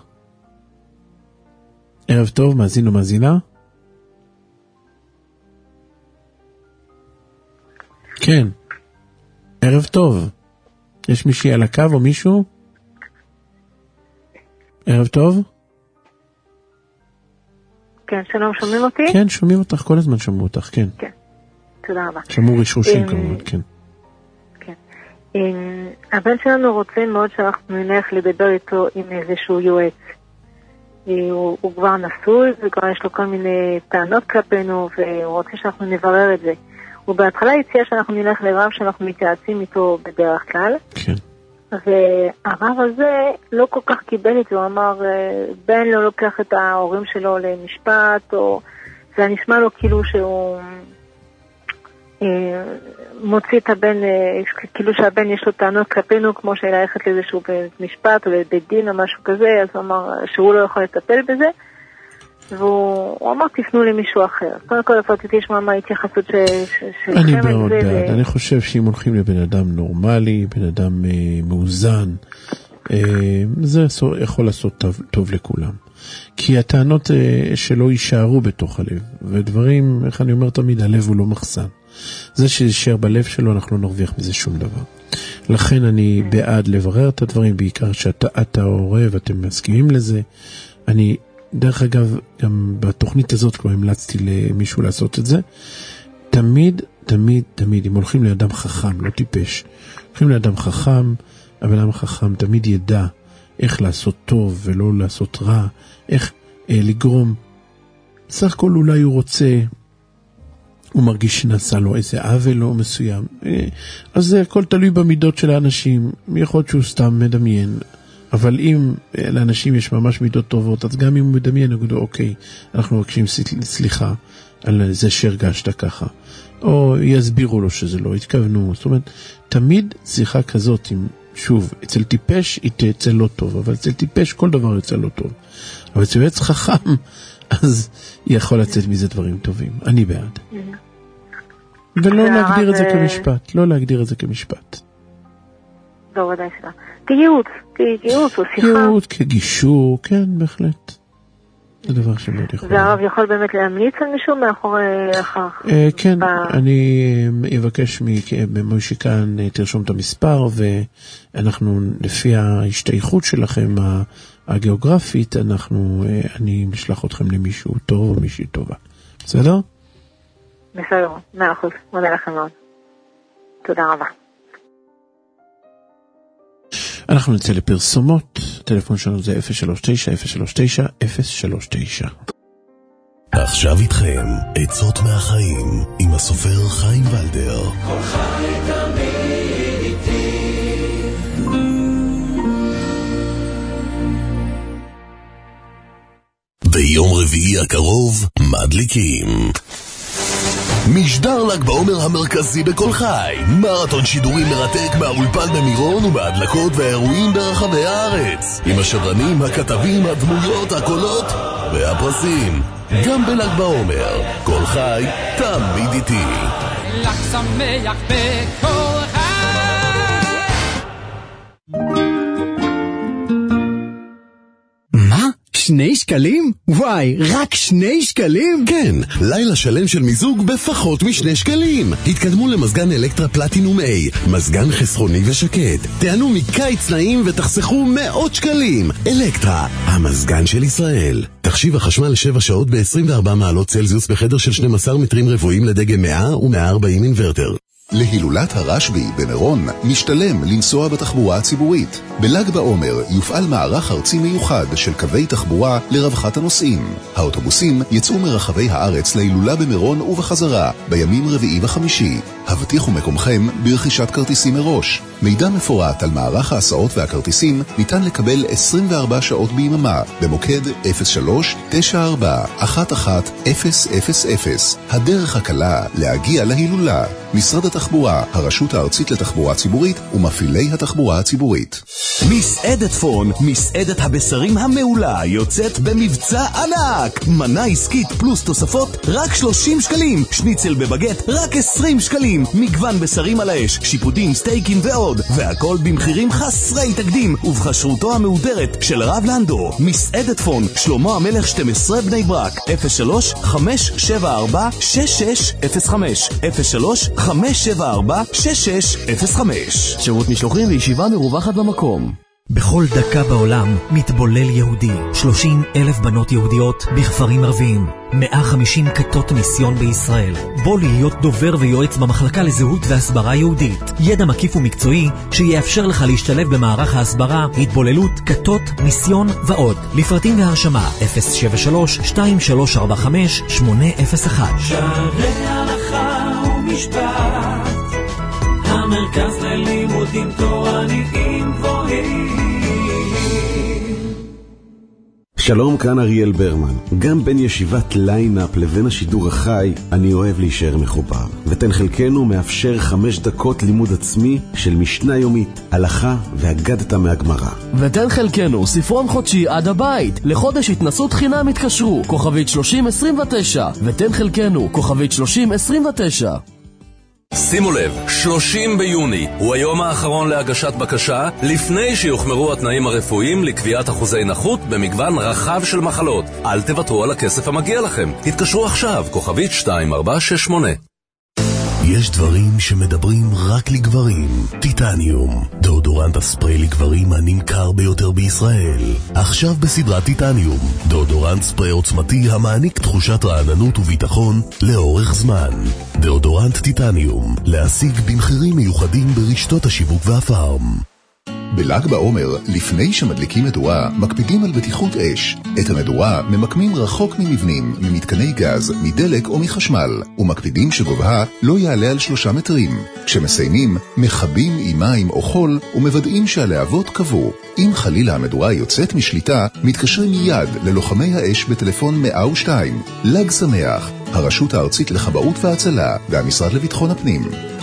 ערב טוב, מאזין או מאזינה? כן, ערב טוב. יש מישהי על הקו או מישהו? ערב טוב? כן, שלום, שומעים אותי? כן, שומעים אותך, כל הזמן שומעו אותך, כן. כן, תודה רבה. שמעו רשרושים כמובן, כן. כן. הבן שלנו רוצה מאוד שאנחנו נלך לדבר איתו עם איזשהו יועץ. הוא כבר נשוי, וכבר יש לו כל מיני טענות כלפינו, והוא רוצה שאנחנו נברר את זה. הוא בהתחלה הציע שאנחנו נלך לרב שאנחנו מתייעצים איתו בדרך כלל. כן. והרב הזה לא כל כך קיבל את זה, הוא אמר, בן לא לוקח את ההורים שלו למשפט, או זה נשמע לו כאילו שהוא מוציא את הבן, כאילו שהבן יש לו טענות כלפינו, כמו שללכת לאיזשהו משפט או לבית דין או משהו כזה, אז הוא אמר שהוא לא יכול לטפל בזה, והוא אמר תפנו למישהו אחר. קודם כל רציתי לשמוע מה ההתייחסות שלכם. אני מאוד בעד, אני חושב שאם הולכים לבן אדם נורמלי, בן אדם מאוזן, זה יכול לעשות טוב לכולם. כי הטענות שלו יישארו בתוך הלב, ודברים, איך אני אומר תמיד, הלב הוא לא מחסן. זה שישאר בלב שלו, אנחנו לא נרוויח מזה שום דבר. לכן אני בעד לברר את הדברים, בעיקר שאתה הורה ואתם מסכימים לזה. אני דרך אגב, גם בתוכנית הזאת כבר המלצתי למישהו לעשות את זה. תמיד, אם הולכים לאדם חכם, לא טיפש, הולכים לאדם חכם, אבל אדם חכם תמיד ידע איך לעשות טוב ולא לעשות רע, איך לגרום. סך הכל אולי הוא רוצה, הוא מרגיש שנעשה לו איזה עוול לא מסוים. אז זה הכל תלוי במידות של האנשים, יכול להיות שהוא סתם מדמיין. אבל אם לאנשים יש ממש מידות טובות, אז גם אם הוא מדמיין, נגידו, אוקיי, אנחנו מבקשים סליחה על זה שהרגשת ככה. או יסבירו לו שזה לא, התכוונו. זאת אומרת, תמיד שיחה כזאת, שוב, אצל טיפש היא תצא לא טוב, אבל אצל טיפש כל דבר יצא לא טוב. אבל אצל יועץ חכם, אז יכול לצאת מזה דברים טובים. אני בעד. ולא להגדיר את זה כמשפט, לא להגדיר את זה כמשפט. לא, ודאי שלה. כייעוץ או שיחה. ייעוץ, כגישור, כן, בהחלט. זה דבר שמאוד יכול. והרב יכול באמת להמליץ על מישהו מאחורי אחר? כן, אני אבקש ממוישי כאן, תרשום את המספר, ואנחנו, לפי ההשתייכות שלכם הגיאוגרפית, אני משלח אתכם למישהו טוב או מישהי טובה. בסדר? בסדר, 100%. מודה לכם מאוד. תודה רבה. אנחנו נצא לפרסומות, הטלפון שלנו זה 039-039-039. עכשיו איתכם, עצות מהחיים, עם הסופר חיים ולדר. כל חי תמיד איתי. ביום רביעי הקרוב, מדליקים. משדר ל"ג בעומר המרכזי בכל חי, מרתון שידורים מרתק מהאולפן במירון ומהדלקות והאירועים ברחבי הארץ, עם השדרנים, הכתבים, הדמויות, הקולות והפרסים. גם בל"ג בעומר, כל חי תמיד איתי. ל"ג שמח בכל חי. מה? 2 שקלים? וואי, רק 2 שקלים? כן, לילה שלם של מיזוג בפחות מ2 שקלים. התקדמו למזגן אלקטרה פלטינום A, מזגן חסכוני ושקט. תענו מקיץ נעים ותחסכו מאות שקלים. אלקטרה, המזגן של ישראל. תחשיב החשמל 7 שעות ב-24 מעלות צלזיוס בחדר של 12 מטרים רבועים לדגם 100 ו-140 אינוורטר. להילולת הרשב"י במירון משתלם לנסוע בתחבורה הציבורית. בל"ג בעומר יופעל מערך ארצי מיוחד של קווי תחבורה לרווחת הנוסעים. האוטובוסים יצאו מרחבי הארץ להילולה במירון ובחזרה בימים רביעי וחמישי. הבטיחו מקומכם ברכישת כרטיסים מראש. מידע מפורט על מערך ההסעות והכרטיסים ניתן לקבל 24 שעות ביממה במוקד 03-94-11-000. הדרך הקלה להגיע להילולה. משרד התחבורה, הרשות הארצית לתחבורה ציבורית ומפעילי התחבורה הציבורית. מסעדת פון, מסעדת הבשרים המעולה, יוצאת במבצע ענק. מנה עסקית פלוס תוספות רק 30 שקלים. שניצל בבגט רק 20 שקלים. מגוון בשרים על האש, שיפודים, סטייקים ועוד. והכל במחירים חסרי תקדים ובחשרותו המהודרת של הרב לנדו. מסעדת פון, שלמה המלך 12 בני ברק. 03-574-6605 03-574-6605. שירות משלוחים וישיבה מרווחת במקום. בכל דקה בעולם מתבולל יהודי. 30,000 בנות יהודיות בכפרים ערביים. 150 כתות מיסיון בישראל. בוא להיות דובר ויועץ במחלקה לזהות והסברה יהודית. ידע מקיף ומקצועי שיאפשר לך להשתלב במערך ההסברה, התבוללות, כתות, מיסיון ועוד. לפרטים והרשמה 073-2345-801. שערי הלכה ומשפט, המרכז ללימודים תורניים גבוהים. שלום, כאן אריאל ברמן. גם בין ישיבת ליינאפ לבין השידור החי, אני אוהב להישאר מחובר. ותן חלקנו מאפשר 5 דקות לימוד עצמי של משנה יומית, הלכה והגדתה מהגמרא. ותן חלקנו ספרון חודשי עד הבית. לחודש התנסות חינם התקשרו, כוכבית 3029. ותן חלקנו, כוכבית 3029. שימו לב, 30 ביוני הוא היום האחרון להגשת בקשה לפני שיוחמרו התנאים הרפואיים לקביעת אחוזי נכות במגוון רחב של מחלות. אל תוותרו על הכסף המגיע לכם. התקשרו עכשיו, כוכבית 2468. יש דברים שמדברים רק לגברים. טיטניום, דאודורנט הספרי לגברים הנמכר ביותר בישראל. עכשיו בסדרת טיטניום, דאודורנט ספרי עוצמתי המעניק תחושת רעננות וביטחון לאורך זמן. דאודורנט טיטניום, להשיג במחירים מיוחדים ברשתות השיווק והפארם. בל"ג בעומר, לפני שמדליקים מדורה, מקפידים על בטיחות אש. את המדורה ממקמים רחוק ממבנים, ממתקני גז, מדלק או מחשמל, ומקפידים שגובהה לא יעלה על 3 מטרים. כשמסיימים, מחבים עם מים או חול, ומוודאים שהלהבות קבעו. אם חלילה המדורה יוצאת משליטה, מתקשרים מיד ללוחמי האש בטלפון 102. ל"ג שמח, הרשות הארצית לכבאות והצלה והמשרד לביטחון הפנים.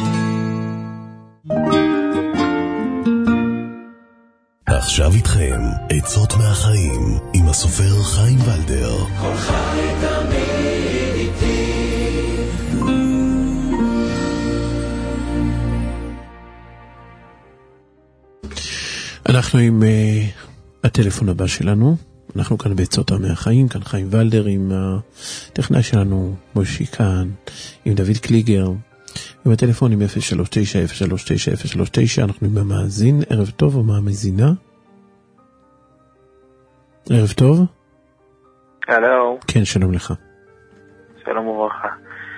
עכשיו איתכם, עצות מהחיים, עם הסופר חיים ולדר. כל חי תמיד איתי. אנחנו עם הטלפון הבא שלנו. אנחנו כאן בעצות מהחיים, כאן חיים ולדר עם הטכנאי שלנו, מושי כאן, עם דוד קליגר. עם הטלפון עם 039-039-039. אנחנו עם המאזין. ערב טוב, או מהמאזינה? ערב טוב. הלו. כן, שלום לך. שלום וברכה.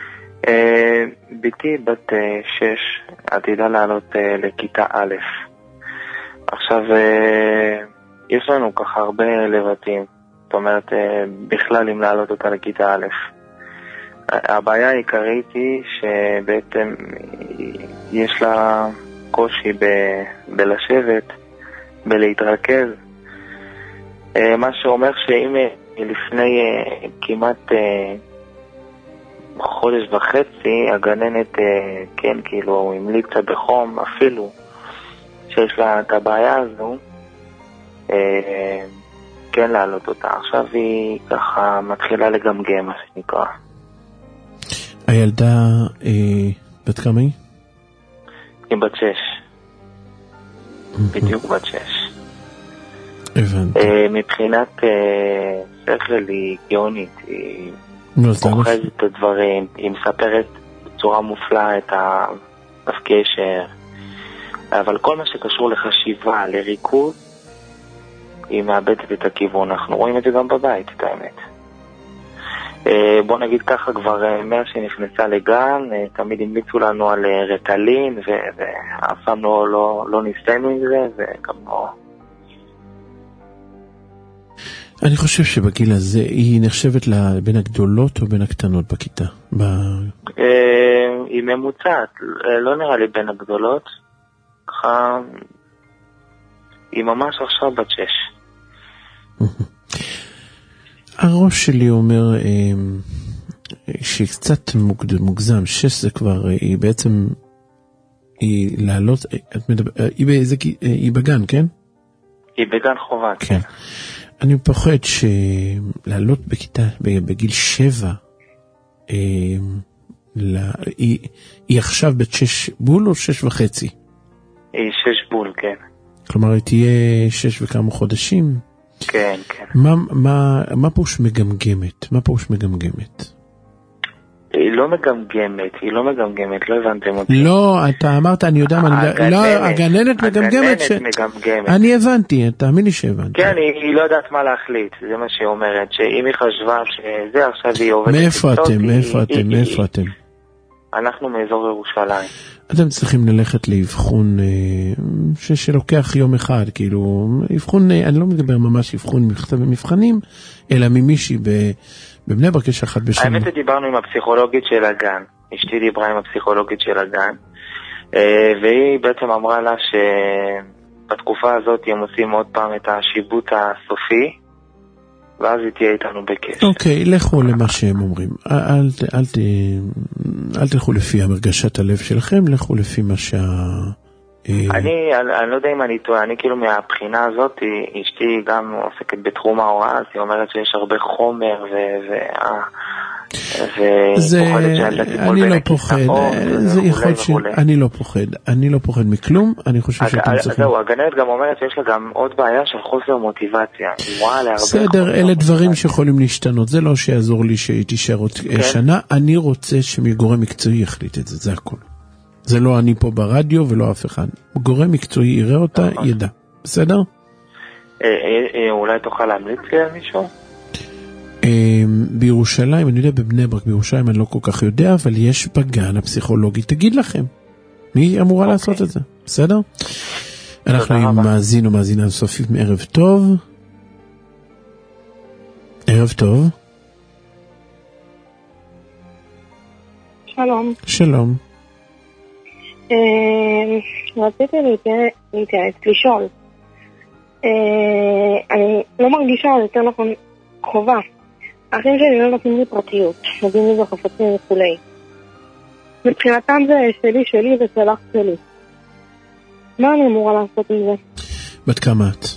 ביתי בת 6 עתידה לעלות לכיתה א'. עכשיו יש לנו ככה הרבה לבטים, זאת אומרת בכלל אם לעלות אותה לכיתה א'. הבעיה העיקרית היא שבעצם יש לה קושי בלשבת, בלהתרכז, מה שאומר שאם לפני כמעט חודש וחצי הגננת כן כאילו המליצה בחום אפילו שיש לה את הבעיה הזו כן להעלות אותה. עכשיו היא ככה מתחילה לגמגם מה שנקרא. הילדה בת כמה היא? היא בת 6. בדיוק בת 6. מבחינת שכל היא גאונית, היא אוחזת את הדברים, היא מספרת בצורה מופלאה את הקשר, אבל כל מה שקשור לחשיבה, לריקוד, היא מאבדת את הכיוון. אנחנו רואים את זה גם בבית, את האמת. בוא נגיד ככה, כבר מאז שנכנסה לגן, תמיד המליצו לנו על רטלין, ואף פעם לא ניסינו עם זה, וגם לא... אני חושב שבגיל הזה היא נחשבת בין הגדולות או בין הקטנות בכיתה? היא ממוצעת, לא נראה לי בין הגדולות, ככה היא ממש עכשיו בת 6. הראש שלי אומר שקצת מוגזם, 6 זה כבר, היא בעצם, היא לעלות, היא בגן, כן? היא בגן חובה, כן. אני פוחד שלעלות בכיתה, בגיל 7, היא עכשיו בת 6 בול או 6 וחצי? היא 6 בול, כן. כלומר, היא תהיה 6 וכמה חודשים? כן, כן. מה פירוש מגמגמת? מה פירוש מגמגמת? היא לא מגמגמת, לא הבנתם אותי. לא, אתה אמרת, אני יודע מה, לא, הגננת מגמגמת. אני הבנתי, תאמין לי שהבנתי. כן, היא לא יודעת מה להחליט, זה מה שהיא אומרת, שאם היא חשבה שזה עכשיו היא עובדת... מאיפה אתם? אנחנו מאזור ירושלים. אתם צריכים ללכת לאבחון שלוקח יום אחד, כאילו, אבחון, אני לא מדבר ממש אבחון מבחנים, אלא ממישהי בבני ברק יש אחת בשנה. האמת שדיברנו עם הפסיכולוגית של הגן, אשתי דיברה עם הפסיכולוגית של הגן, והיא בעצם אמרה לה שבתקופה הזאת הם עושים עוד פעם את השיבוט הסופי, ואז היא תהיה איתנו בקשר. אוקיי, לכו למה שהם אומרים. אל תלכו לפי הרגשת הלב שלכם, לכו לפי מה אני לא יודע אם אני טועה, אני כאילו מהבחינה הזאת, אשתי גם עוסקת בתחום ההוראה, אז היא אומרת שיש הרבה חומר אני לא פוחד, אני לא פוחד מכלום, אני חושב שאתם צריכים... זהו, הגננת גם אומרת שיש לה גם עוד בעיה של חוסר מוטיבציה. בסדר, אלה דברים שיכולים להשתנות, זה לא שיעזור לי שהיא תישאר עוד שנה, אני רוצה שמגורם מקצועי יחליט את זה, זה הכל. זה לא אני פה ברדיו ולא אף אחד. גורם מקצועי יראה אותה, ידע. בסדר? אולי תוכל להמליץ לי על מישהו? בירושלים, אני יודע בבני ברק, בירושלים אני לא כל כך יודע, אבל יש בגן הפסיכולוגי, תגיד לכם. מי אמורה לעשות את זה? בסדר? אנחנו עם מאזין או מאזינה נוספים, ערב טוב. ערב טוב. שלום. שלום. רציתי להתייעץ, לשאול. אני לא מרגישה, יותר נכון, חובה. האחים שלי לא נותנים לי פרטיות, נותנים לי בחפצים וכולי. מבחינתם זה שלי ושלך שלי. מה אני אמורה לעשות עם זה? בת כמה את?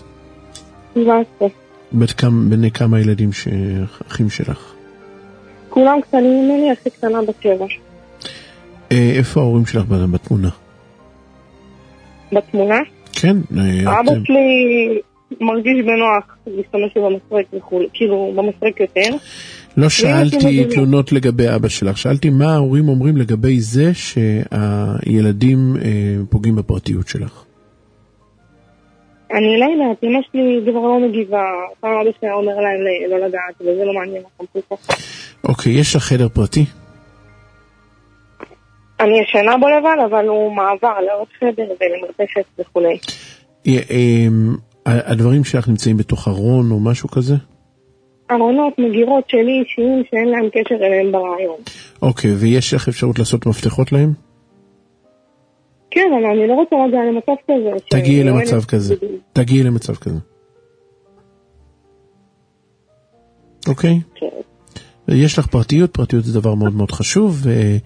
17. בני כמה ילדים אחים שלך? כולם קטנים ממני, הכי קטנה בת 7. איפה ההורים שלך בתמונה? בתמונה? כן. אבא שלי מרגיש בנוח להשתמש במסרק וכו', כאילו במסרק יותר. לא שאלתי תלונות לגבי אבא שלך, שאלתי מה ההורים אומרים לגבי זה שהילדים פוגעים בפרטיות שלך. אני לא יודעת, אמא שלי כבר לא מגיבה, פעם אבא שלי אומר להם לא לדעת, וזה לא מעניין לכם. אוקיי, יש לך חדר פרטי? אני ישנה בו לבד, אבל הוא מעבר לעוד חדר ולמרתפת וכו'. הדברים שלך נמצאים בתוך ארון או משהו כזה? ארונות, מגירות שלי אישיים שאין להם קשר אליהם ברעיון. אוקיי, ויש לך אפשרות לעשות מפתחות להם? כן, אבל אני לא רוצה להגיע למצב כזה. תגיעי למצב כזה. אוקיי? יש לך פרטיות זה דבר מאוד מאוד חשוב,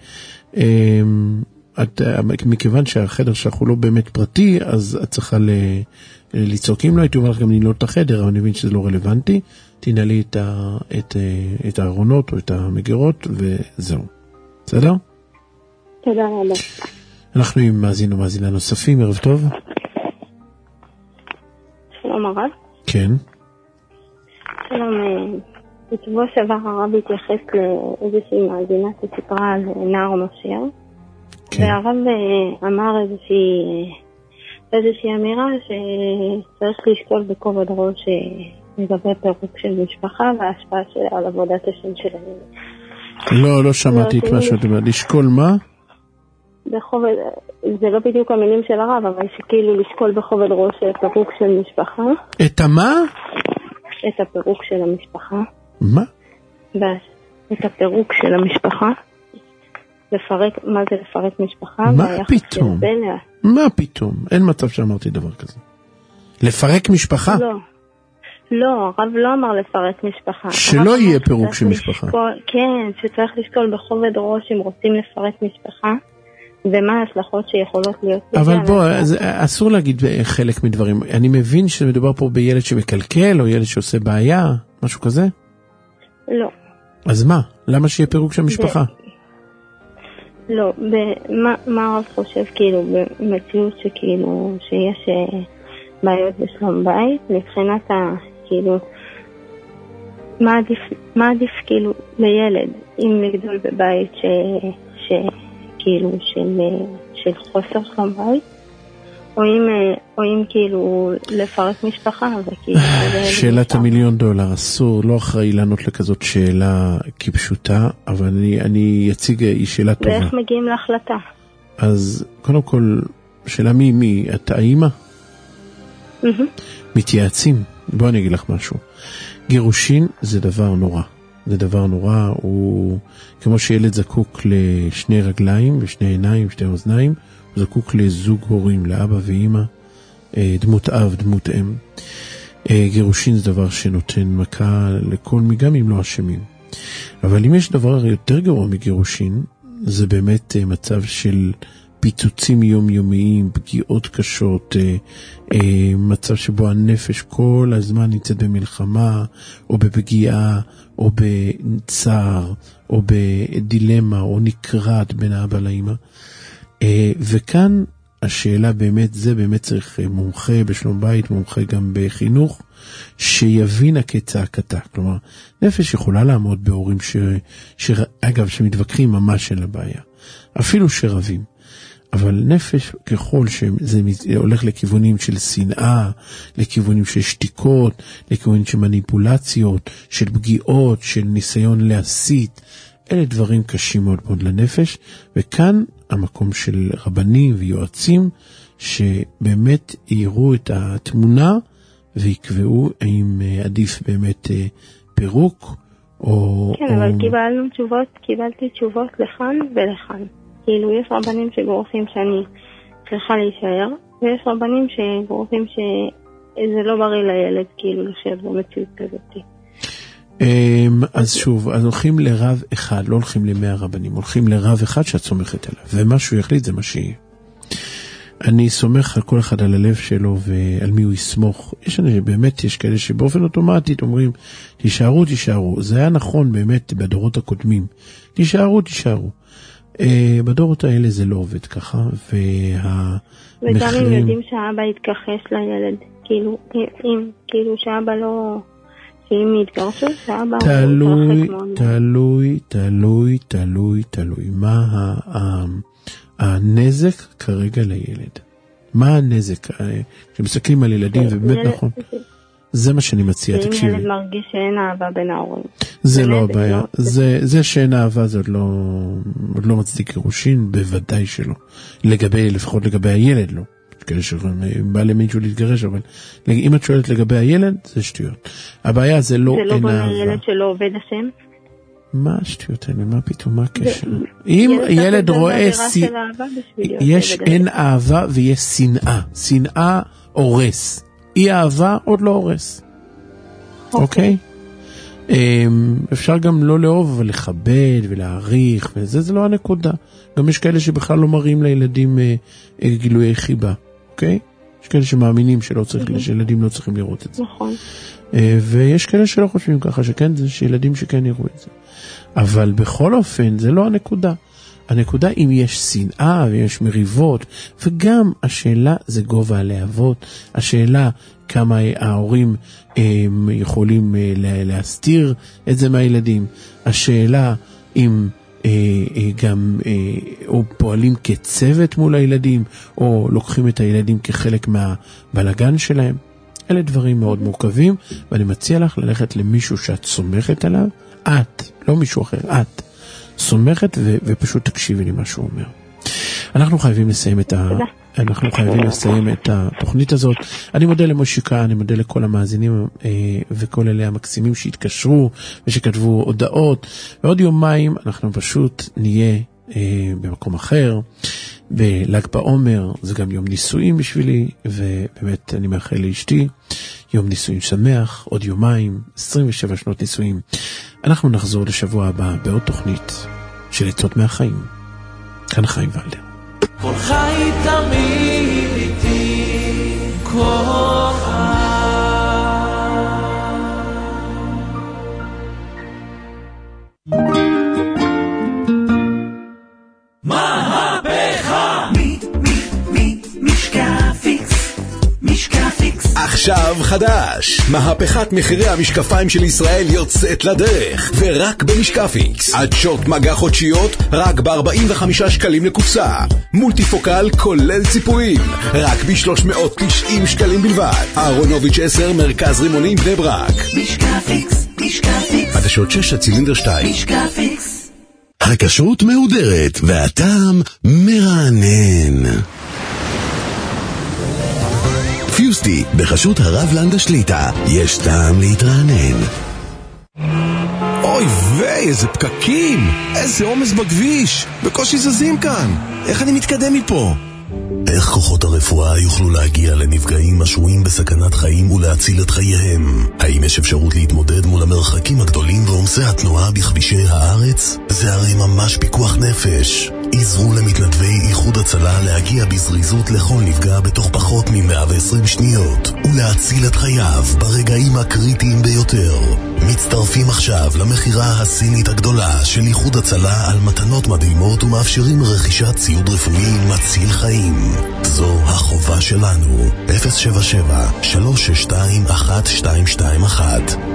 מכיוון שהחדר שלך הוא לא באמת פרטי, אז את צריכה לצעוק. אם לא הייתי אומר לך גם לנעול את החדר, אבל אני מבין שזה לא רלוונטי, תנעלי את הארונות או את המגירות וזהו. בסדר? תודה רבה. אנחנו עם מאזין או מאזינה נוספים, ערב טוב. שלום הרב. כן. כן. שלום, בשבוע שעבר הרב התייחס לאיזושהי מאזינה שסיפרה על נער נושר, והרב אמר איזושהי אמירה שצריך לשקול בכובד ראש לגבי פירוק של משפחה וההשפעה שלה על עבודת השם של הילד. לא שמעתי את מה שאת אומרת. לשקול מה? זה לא בדיוק המילים של הרב, אבל שכאילו לשקול בכובד ראש פירוק של משפחה. את מה? את הפירוק של המשפחה. מה? את הפירוק של המשפחה. מה זה לפרק משפחה? מה פתאום? מה פתאום? אין מצב שאמרתי דבר כזה. לפרק משפחה? לא, הרב לא אמר לפרק משפחה. שלא יהיה פירוק של משפחה. כן, שצריך לשקול בכובד ראש אם רוצים לפרק משפחה, ומה ההשלכות שיכולות להיות. אבל בוא, אסור להגיד חלק מדברים. אני מבין שמדובר פה בילד שמקלקל, או ילד שעושה בעיה, משהו כזה? לא. אז מה? למה שיהיה פירוק של משפחה? לא, מה הרב חושב כאילו במציאות שכאילו שיש בעיות בשלום בית, מבחינת כאילו מה עדיף כאילו לילד אם לגדול בבית שכאילו של חוסר שלום בית, או אם כאילו לפרק משפחה. שאלת $1,000,000, אסור, לא אחראי לענות לכזאת שאלה כפשוטה, אבל אני אציג, היא שאלה טובה. ואיך מגיעים להחלטה? אז קודם כל, שאלה מי? את האמא? מתייעצים. בוא אני אגיד לך משהו. גירושין זה דבר נורא. זה דבר נורא, הוא כמו שילד זקוק לשני רגליים ושני עיניים, שתי אוזניים, הוא זקוק לזוג הורים, לאבא ואמא, דמות אב, דמות אם. גירושין זה דבר שנותן מכה לכל גם אם לא אשמים. אבל אם יש דבר יותר גרוע מגירושין, זה באמת מצב של פיצוצים יומיומיים, פגיעות קשות, מצב שבו הנפש כל הזמן נמצאת במלחמה, או בפגיעה, או בצער, או בדילמה, או נקרעת בין האבא לאמא. וכאן השאלה באמת, זה באמת צריך מומחה בשלום בית, מומחה גם בחינוך, שיבין כצעקתה. כלומר, נפש יכולה לעמוד בהורים אגב, שמתווכחים ממש של הבעיה. אפילו שרבים. אבל נפש, ככל שזה הולך לכיוונים של שנאה, לכיוונים של שתיקות, לכיוונים של מניפולציות, של פגיעות, של ניסיון להסית, אלה דברים קשים מאוד מאוד לנפש, וכאן המקום של רבנים ויועצים, שבאמת יראו את התמונה, ויקבעו האם עדיף באמת פירוק, או... כן, אבל קיבלתי תשובות לכאן ולכאן. כאילו, יש רבנים שגורפים שאני צריכה להישאר, ויש רבנים שגורפים שזה לא בריא לילד, כאילו, לשבת במציאות כזאת. אז שוב, אז הולכים לרב אחד, לא הולכים ל100 רבנים, הולכים לרב אחד שאת סומכת עליו, ומה שהוא יחליט זה מה שיהיה. אני סומך על כל אחד על הלב שלו ועל מי הוא יסמוך. באמת יש כאלה שבאופן אוטומטית אומרים, תישארו. זה היה נכון באמת בדורות הקודמים. תישארו. בדורות האלה זה לא עובד ככה, וגם אם יודעים שהאבא יתכחש לילד, כאילו שהאבא לא... שאם יתגרשו, שהאבא תלוי. מה הנזק כרגע לילד? מה הנזק? כשמסתכלים על ילדים, ובאמת נכון. זה מה שאני מציע, תקשיבי. אם ילד מרגיש שאין אהבה בין ההורים. זה לא הבעיה. זה שאין אהבה, זה עוד לא מצדיק גירושין, בוודאי שלא. לפחות לגבי הילד לא. כאלה שבא למישהו להתגרש, אבל אם את שואלת לגבי הילד, זה שטויות. הבעיה זה לא אין אהבה. זה לא בונה ילד שלא עובד השם? מה השטויות האלה? מה פתאום? מה הקשר? אם ילד רואה יש אין אהבה ויש שנאה. שנאה הורס. אי אהבה עוד לא הורס. אוקיי? אפשר גם לא לאהוב, אבל לכבד ולהעריך, וזה לא הנקודה. גם יש כאלה שבכלל לא מראים לילדים גילויי חיבה. אוקיי? יש כאלה שמאמינים שילדים לא צריכים לראות את זה. נכון. ויש כאלה שלא חושבים ככה, שילדים שכן יראו את זה. אבל בכל אופן, זה לא הנקודה. הנקודה אם יש שנאה ויש מריבות, וגם השאלה זה גובה הלהבות, השאלה כמה ההורים יכולים להסתיר את זה מהילדים, השאלה אם גם או פועלים כצוות מול הילדים, או לוקחים את הילדים כחלק מהבלגן שלהם. אלה דברים מאוד מורכבים, ואני מציע לך ללכת למישהו שאת סומכת עליו, את, לא מישהו אחר, את סומכת ופשוט תקשיבי לי מה שהוא אומר. אנחנו חייבים לסיים את התוכנית הזאת. אני מודה למושיקה, אני מודה לכל המאזינים וכל אלה המקסימים שהתקשרו ושכתבו הודעות, ועוד יומיים אנחנו פשוט נהיה במקום אחר. בל"ג בעומר זה גם יום נישואים בשבילי, ובאמת אני מאחל לאשתי יום נישואים שמח, עוד יומיים, 27 שנות נישואים. אנחנו נחזור לשבוע הבא בעוד תוכנית של עצות מהחיים. כאן חיים ולדר. כל חי תמיד איתי, כל חי. מהפכה! משקפיקס. עכשיו חדש, מהפכת מחירי המשקפיים של ישראל יוצאת לדרך, ורק במשקפיקס. עדשות מגע חודשיות רק ב-45 שקלים לקופסה, מולטיפוקל כולל ציפויים רק ב-390 שקלים בלבד. אהרונוביץ' 10 מרכז רימונים בני ברק. משקפיקס. חדשות 6 הצילינדר 2. משקפיקס. הכשרות מהודרת והטעם מרענן. פיוסטי, בחסות הרב לנדה שליטה, יש טעם להתרענן. אוי ויי, איזה פקקים, איזה עומס בכביש, בקושי זזים כאן, איך אני מתקדם מפה? איך כוחות הרפואה יוכלו להגיע לנפגעים השרויים בסכנת חיים ולהציל את חייהם? האם יש אפשרות להתמודד מול המרחקים הגדולים ועומסי התנועה בכבישי הארץ? זה הרי ממש פיקוח נפש. עזרו למתנדבי איחוד הצלה להגיע בזריזות לכל נפגע בתוך פחות מ-120 שניות ולהציל את חייו ברגעים הקריטיים ביותר. מצטרפים עכשיו למחירה הסינית הגדולה של איחוד הצלה על מתנות מדהימות ומאפשרים רכישת ציוד רפואי מציל חיים. זו החובה שלנו. 077-362-1221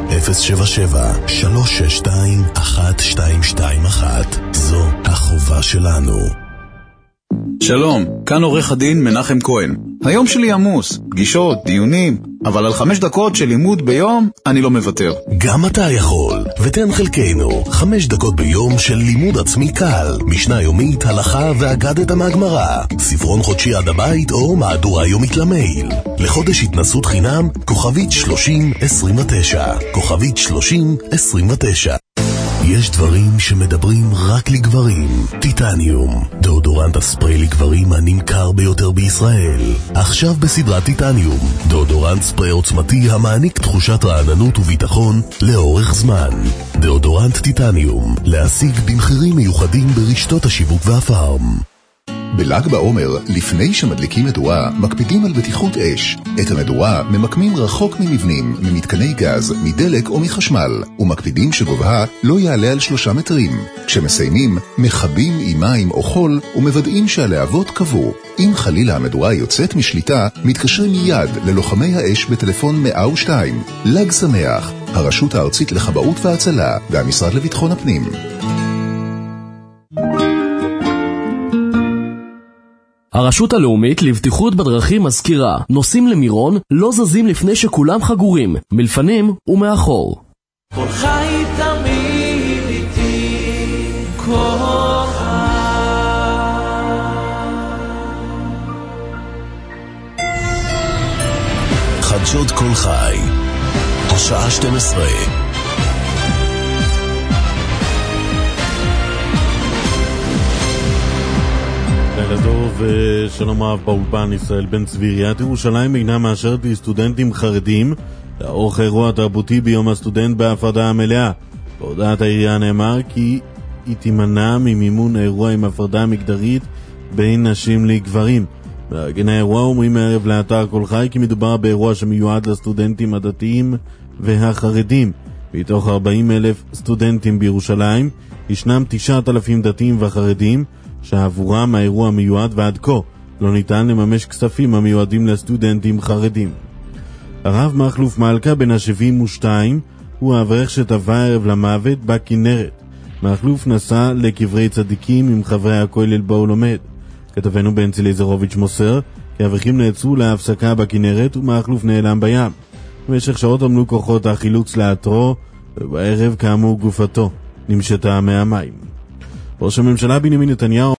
077-362-1221. זו החובה שלנו. שלום, כאן עורך הדין מנחם כהן. היום שלי עמוס, פגישות, דיונים, אבל על 5 דקות של לימוד ביום אני לא מוותר. גם אתה יכול, ותן חלקנו 5 דקות ביום של לימוד עצמי קל, משנה יומית, הלכה ואגדת מהגמרא, ספרון חודשי עד הבית או מהדורה יומית למייל. לחודש התנסות חינם, כוכבית 3029, כוכבית 3029. יש דברים שמדברים רק לגברים. טיטניום, דאודורנט הספרי לגברים הנמכר ביותר בישראל. עכשיו בסדרת טיטניום, דאודורנט ספרי עוצמתי המעניק תחושת רעננות וביטחון לאורך זמן. דאודורנט טיטניום, להשיג במחירים מיוחדים ברשתות השיווק והפארם. בל"ג בעומר, לפני שמדליקים מדורה, מקפידים על בטיחות אש. את המדורה ממקמים רחוק ממבנים, ממתקני גז, מדלק או מחשמל, ומקפידים שגובהה לא יעלה על 3 מטרים. כשמסיימים, מחבים עם מים או חול, ומוודאים שהלהבות קבעו. אם חלילה המדורה יוצאת משליטה, מתקשרים מיד ללוחמי האש בטלפון 102. ל"ג שמח, הרשות הארצית לכבאות והצלה והמשרד לביטחון הפנים. הרשות הלאומית לבטיחות בדרכים מזכירה, נוסעים למירון לא זזים לפני שכולם חגורים, מלפנים ומאחור. כל חי תמיד איתי, כל חדשות כל חי, השעה 12. לילה טוב ושלום רב באולפן. ישראל בן צבי. עיריית ירושלים אינה מאשרת לסטודנטים חרדים לערוך אירוע תרבותי ביום הסטודנט בהפרדה המלאה. בהודעת העירייה נאמר כי היא תימנע ממימון האירוע עם הפרדה מגדרית בין נשים לגברים. מארגני האירוע אומרים הערב לאתר כל חי כי מדובר באירוע שמיועד לסטודנטים הדתיים והחרדים. מתוך 40,000 סטודנטים בירושלים ישנם 9,000 דתיים וחרדים שעבורם האירוע מיועד ועד כה לא ניתן לממש כספים המיועדים לסטודנטים חרדים. הרב מחלוף מלכה בן ה-72 הוא האברך שטבע ערב למוות בכנרת. מחלוף נסע לקברי צדיקים עם חברי הכולל בו הוא לומד. כתבנו בנצי ליזרוביץ' מוסר כי האברכים נעצרו להפסקה בכנרת ומחלוף נעלם בים. במשך שעות עמלו כוחות החילוץ לאתרו, ובערב כאמור גופתו נמשתה מהמים. ראש הממשלה בנימין נתניהו